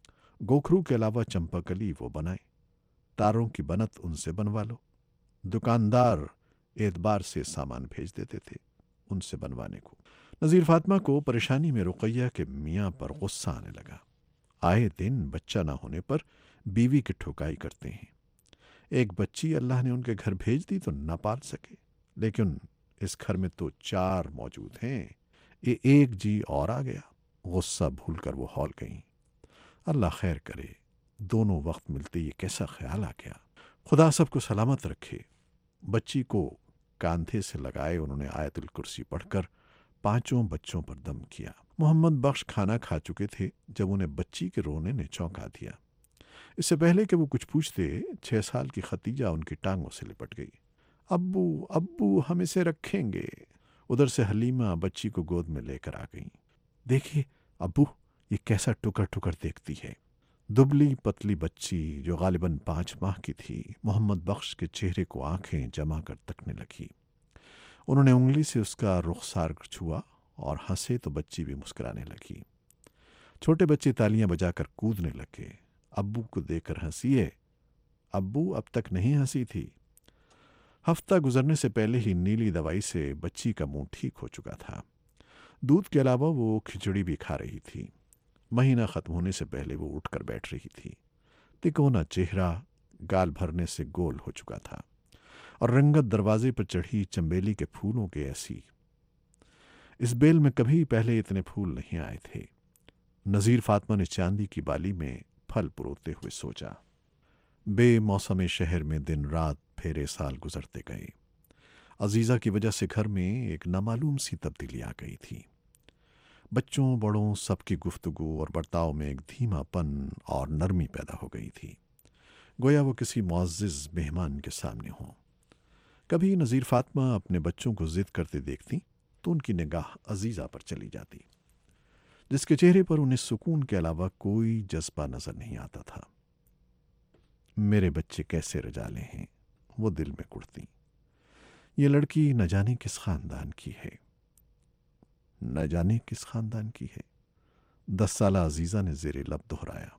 गोखरू के अलावा चंपाकली वो बनाए, तारों की बनत उनसे बनवा लो। दुकानदार एतबार से सामान भेज देते थे उनसे बनवाने को। नज़ीर फातिमा को परेशानी में रुकैया के मियाँ पर गुस्सा आने लगा। आए दिन बच्चा ना होने पर बीवी की ठुकाई करते हैं। एक बच्ची अल्लाह ने उनके घर भेज दी तो न पाल सके, लेकिन इस घर में तो 4 मौजूद हैं। ये एक जी और आ गया। गुस्सा भूलकर वो हौल गईं। अल्लाह खैर करे, दोनों वक्त मिलते ये कैसा ख्याल आ गया। खुदा सबको सलामत रखे। बच्ची को कांधे से लगाए उन्होंने आयतुल कुर्सी पढ़कर 5 बच्चों पर दम किया। मोहम्मद बख्श खाना खा चुके थे जब उन्हें बच्ची के रोने ने चौंका दिया। इससे पहले कि वो कुछ पूछते, 6 साल की खतीजा उनकी टांगों से लिपट गई। अब्बू अब्बू हम इसे रखेंगे। उधर से हलीमा बच्ची को गोद में लेकर आ गई। देखिए अब्बू, ये कैसा टुकर टुकर देखती है। दुबली पतली बच्ची जो गालिबन 5 माह की थी, मोहम्मद बख्श के चेहरे को आंखें जमा कर तकने लगी। उन्होंने उंगली से उसका रुखसार छुआ और हंसे तो बच्ची भी मुस्कुराने लगी। छोटे बच्चे तालियां बजाकर कूदने लगे। अब्बू को देखकर हंसी है। अब्बू अब तक नहीं हंसी थी। हफ्ता गुजरने से पहले ही नीली दवाई से बच्ची का मुंह ठीक हो चुका था। दूध के अलावा वो खिचड़ी भी खा रही थी। महीना खत्म होने से पहले वो उठकर बैठ रही थी। तिकोना चेहरा गाल भरने से गोल हो चुका था और रंगत दरवाजे पर चढ़ी चंबेली के फूलों के ऐसी। इस बेल में कभी पहले इतने फूल नहीं आए थे। नज़ीर फातिमा ने चांदी की बाली में फल परोते हुए सोचा। बेमौसम शहर में दिन रात फेरे साल गुजरते गए। अजीज़ा की वजह से घर में एक नामालूम सी तब्दीली आ गई थी। बच्चों बड़ों सबकी गुफ्तगू और बर्ताव में एक धीमापन और नरमी पैदा हो गई थी, गोया वो किसी मुअज़्ज़िज़ मेहमान के सामने हों। कभी नज़ीर फातिमा अपने बच्चों को जिद करते देखती तो उनकी निगाह अजीज़ा पर चली जाती, जिसके चेहरे पर उन्हें सुकून के अलावा कोई जज्बा नजर नहीं आता था। मेरे बच्चे कैसे रजाले हैं, वो दिल में कुढ़ती। ये लड़की न जाने किस खानदान की है, न जाने किस खानदान की है। 10 साला अजीज़ा ने ज़ेरे लब दोहराया।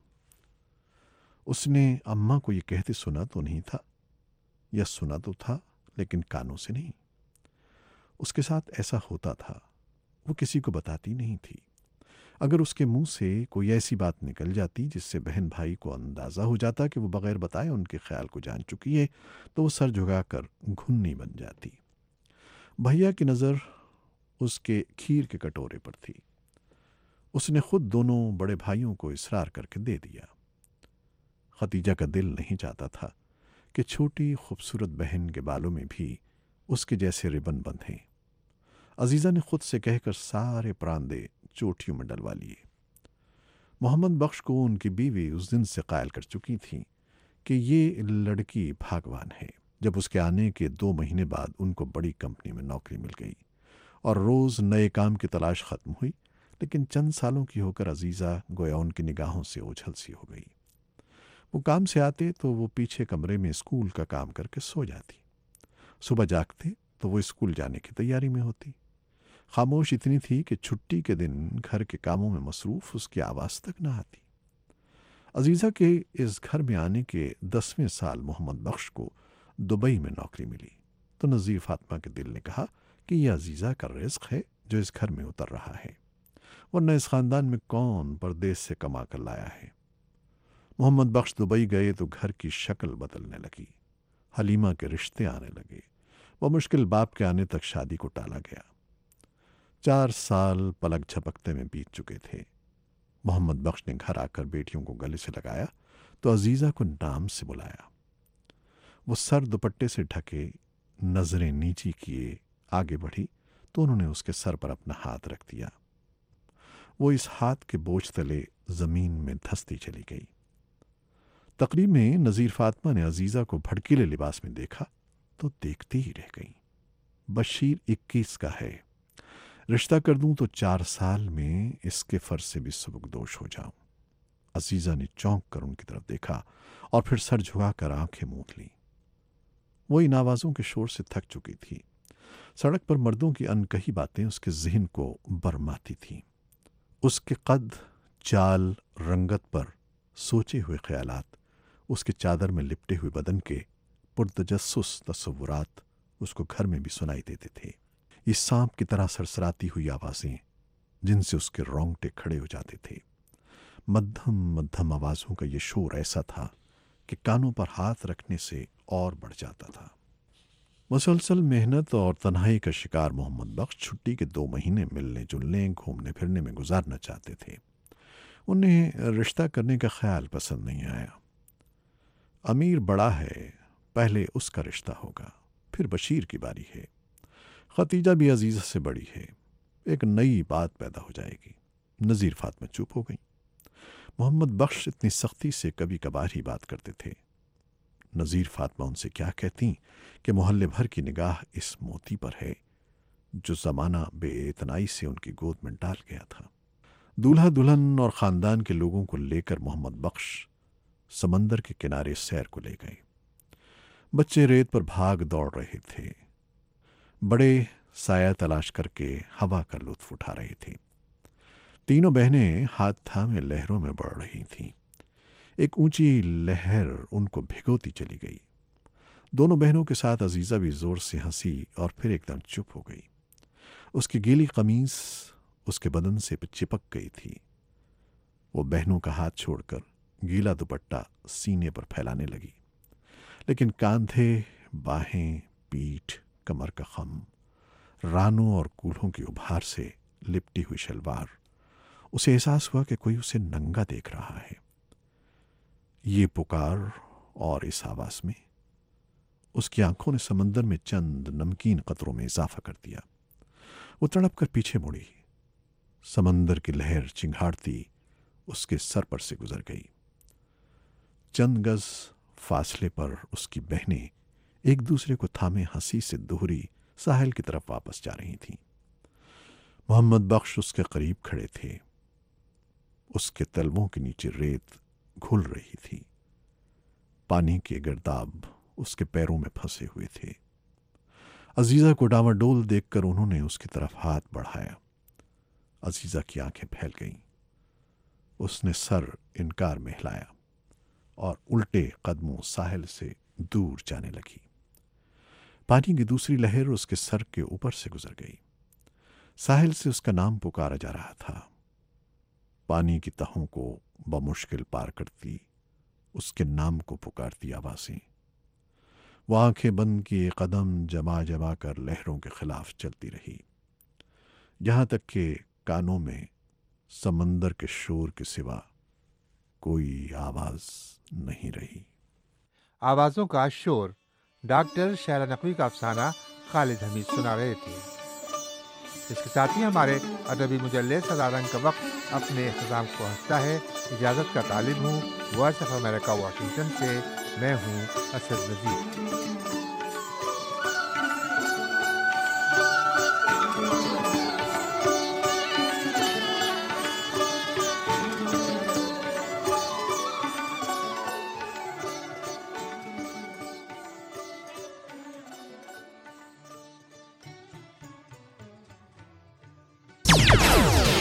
उसने अम्मा को ये कहते सुना तो नहीं था, या सुना तो था लेकिन कानों से नहीं। उसके साथ ऐसा होता था, वो किसी को बताती नहीं थी। अगर उसके मुंह से कोई ऐसी बात निकल जाती जिससे बहन भाई को अंदाज़ा हो जाता कि वो बग़ैर बताए उनके ख्याल को जान चुकी है, तो वो सर झुकाकर घुन्नी बन जाती। भैया की नज़र उसके खीर के कटोरे पर थी। उसने खुद दोनों बड़े भाइयों को इसरार करके दे दिया। खतीजा का दिल नहीं चाहता था کہ چھوٹی خوبصورت بہن کے بالوں میں بھی اس کے جیسے ربن بندھے۔ عزیزہ نے خود سے کہہ کر سارے پراندے چوٹیوں میں ڈلوا لیے۔ محمد بخش کو ان کی بیوی اس دن سے قائل کر چکی تھی کہ یہ لڑکی بھاگوان ہے۔ جب اس کے آنے کے 2 مہینے بعد ان کو بڑی کمپنی میں نوکری مل گئی اور روز نئے کام کی تلاش ختم ہوئی، لیکن چند سالوں کی ہو کر عزیزہ گویا ان کی نگاہوں سے اوجھل سی ہو گئی۔ وہ کام سے آتے تو وہ پیچھے کمرے میں اسکول کا کام کر کے سو جاتی، صبح جاگتے تو وہ اسکول جانے کی تیاری میں ہوتی۔ خاموش اتنی تھی کہ چھٹی کے دن گھر کے کاموں میں مصروف اس کی آواز تک نہ آتی۔ عزیزہ کے اس گھر میں آنے کے 10ویں سال محمد بخش کو دبئی میں نوکری ملی تو نذیر فاطمہ کے دل نے کہا کہ یہ عزیزہ کا رزق ہے جو اس گھر میں اتر رہا ہے، ورنہ اس خاندان میں کون پردیس سے کما کر لایا ہے۔ محمد بخش دبئی گئے تو گھر کی شکل بدلنے لگی، حلیمہ کے رشتے آنے لگے، وہ مشکل باپ کے آنے تک شادی کو ٹالا گیا۔ 4 سال پلک جھپکتے میں بیت چکے تھے۔ محمد بخش نے گھر آ کر بیٹیوں کو گلے سے لگایا تو عزیزہ کو نام سے بلایا۔ وہ سر دوپٹے سے ڈھکے، نظریں نیچی کیے آگے بڑھی تو انہوں نے اس کے سر پر اپنا ہاتھ رکھ دیا۔ وہ اس ہاتھ کے بوجھ تلے زمین میں دھستی چلی گئی۔ تقریب میں نذیر فاطمہ نے عزیزہ کو بھڑکیلے لباس میں دیکھا تو دیکھتے ہی رہ گئی۔ بشیر 21 کا ہے، رشتہ کر دوں تو 4 سال میں اس کے فرض سے بھی سبکدوش ہو جاؤں۔ عزیزہ نے چونک کر ان کی طرف دیکھا اور پھر سر جھکا کر آنکھیں موند لیں۔ وہ ان آوازوں کے شور سے تھک چکی تھی۔ سڑک پر مردوں کی انکہی باتیں اس کے ذہن کو برماتی تھیں۔ اس کے قد، چال، رنگت پر سوچے ہوئے خیالات، اس کے چادر میں لپٹے ہوئے بدن کے پرتجسس تصورات اس کو گھر میں بھی سنائی دیتے تھے۔ یہ سانپ کی طرح سرسراتی ہوئی آوازیں جن سے اس کے رونگٹے کھڑے ہو جاتے تھے۔ مدھم مدھم آوازوں کا یہ شور ایسا تھا کہ کانوں پر ہاتھ رکھنے سے اور بڑھ جاتا تھا۔ مسلسل محنت اور تنہائی کا شکار محمد بخش چھٹی کے 2 مہینے ملنے جلنے، گھومنے پھرنے میں گزارنا چاہتے تھے۔ انہیں رشتہ کرنے کا خیال پسند نہیں آیا۔ امیر بڑا ہے، پہلے اس کا رشتہ ہوگا، پھر بشیر کی باری ہے۔ ختیجہ بھی عزیزہ سے بڑی ہے، ایک نئی بات پیدا ہو جائے گی۔ نذیر فاطمہ چپ ہو گئی۔ محمد بخش اتنی سختی سے کبھی کبھار ہی بات کرتے تھے۔ نذیر فاطمہ ان سے کیا کہتی کہ محلے بھر کی نگاہ اس موتی پر ہے جو زمانہ بے اعتنائی سے ان کی گود میں ڈال گیا تھا۔ دولہا دلہن اور خاندان کے لوگوں کو لے کر محمد بخش سمندر کے کنارے سیر کو لے گئے۔ بچے ریت پر بھاگ دوڑ رہے تھے، بڑے سایہ تلاش کر کے ہوا کا لطف اٹھا رہے تھے۔ تینوں بہنیں ہاتھ تھامے لہروں میں بڑھ رہی تھیں۔ ایک اونچی لہر ان کو بھگوتی چلی گئی۔ دونوں بہنوں کے ساتھ عزیزہ بھی زور سے ہنسی اور پھر ایک دم چپ ہو گئی۔ اس کی گیلی قمیص اس کے بدن سے چپک گئی تھی۔ وہ بہنوں کا ہاتھ چھوڑ کر گیلا دوپٹہ سینے پر پھیلانے لگی، لیکن کاندھے، باہیں، پیٹھ، کمر کا خم، رانوں اور کولہوں کی ابھار سے لپٹی ہوئی شلوار، اسے احساس ہوا کہ کوئی اسے ننگا دیکھ رہا ہے۔ یہ پکار اور اس آواز میں اس کی آنکھوں نے سمندر میں چند نمکین قطروں میں اضافہ کر دیا۔ وہ تڑپ کر پیچھے مڑی۔ سمندر کی لہر چنگھاڑتی اس کے سر پر سے گزر گئی۔ چند گز فاصلے پر اس کی بہنیں ایک دوسرے کو تھامے ہنسی سے دوہری ساحل کی طرف واپس جا رہی تھیں۔ محمد بخش اس کے قریب کھڑے تھے۔ اس کے تلووں کے نیچے ریت گھل رہی تھی، پانی کے گرداب اس کے پیروں میں پھنسے ہوئے تھے۔ عزیزہ کو ڈاواڈول دیکھ کر انہوں نے اس کی طرف ہاتھ بڑھایا۔ عزیزہ کی آنکھیں پھیل گئیں۔ اس نے سر انکار میں ہلایا اور الٹے قدموں ساحل سے دور جانے لگی۔ پانی کی دوسری لہر اس کے سر کے اوپر سے گزر گئی۔ ساحل سے اس کا نام پکارا جا رہا تھا۔ پانی کی تہوں کو بمشکل پار کرتی اس کے نام کو پکارتی آوازیں۔ وہ آنکھیں بند کیے قدم جما جما کر لہروں کے خلاف چلتی رہی، یہاں تک کہ کانوں میں سمندر کے شور کے سوا کوئی آواز نہیں رہی۔ آوازوں کا شور ڈاکٹر شیلا نقوی کا افسانہ خالد حمید سنا رہے تھے۔ اس کے ساتھ ہی ہمارے ادبی مجلے سدا رنگ کا وقت اپنے اختتام کو پہنچتا ہے۔ اجازت کا طالب ہوں وائس آف امریکہ واشنگٹن سے، میں ہوں اسد نذیر۔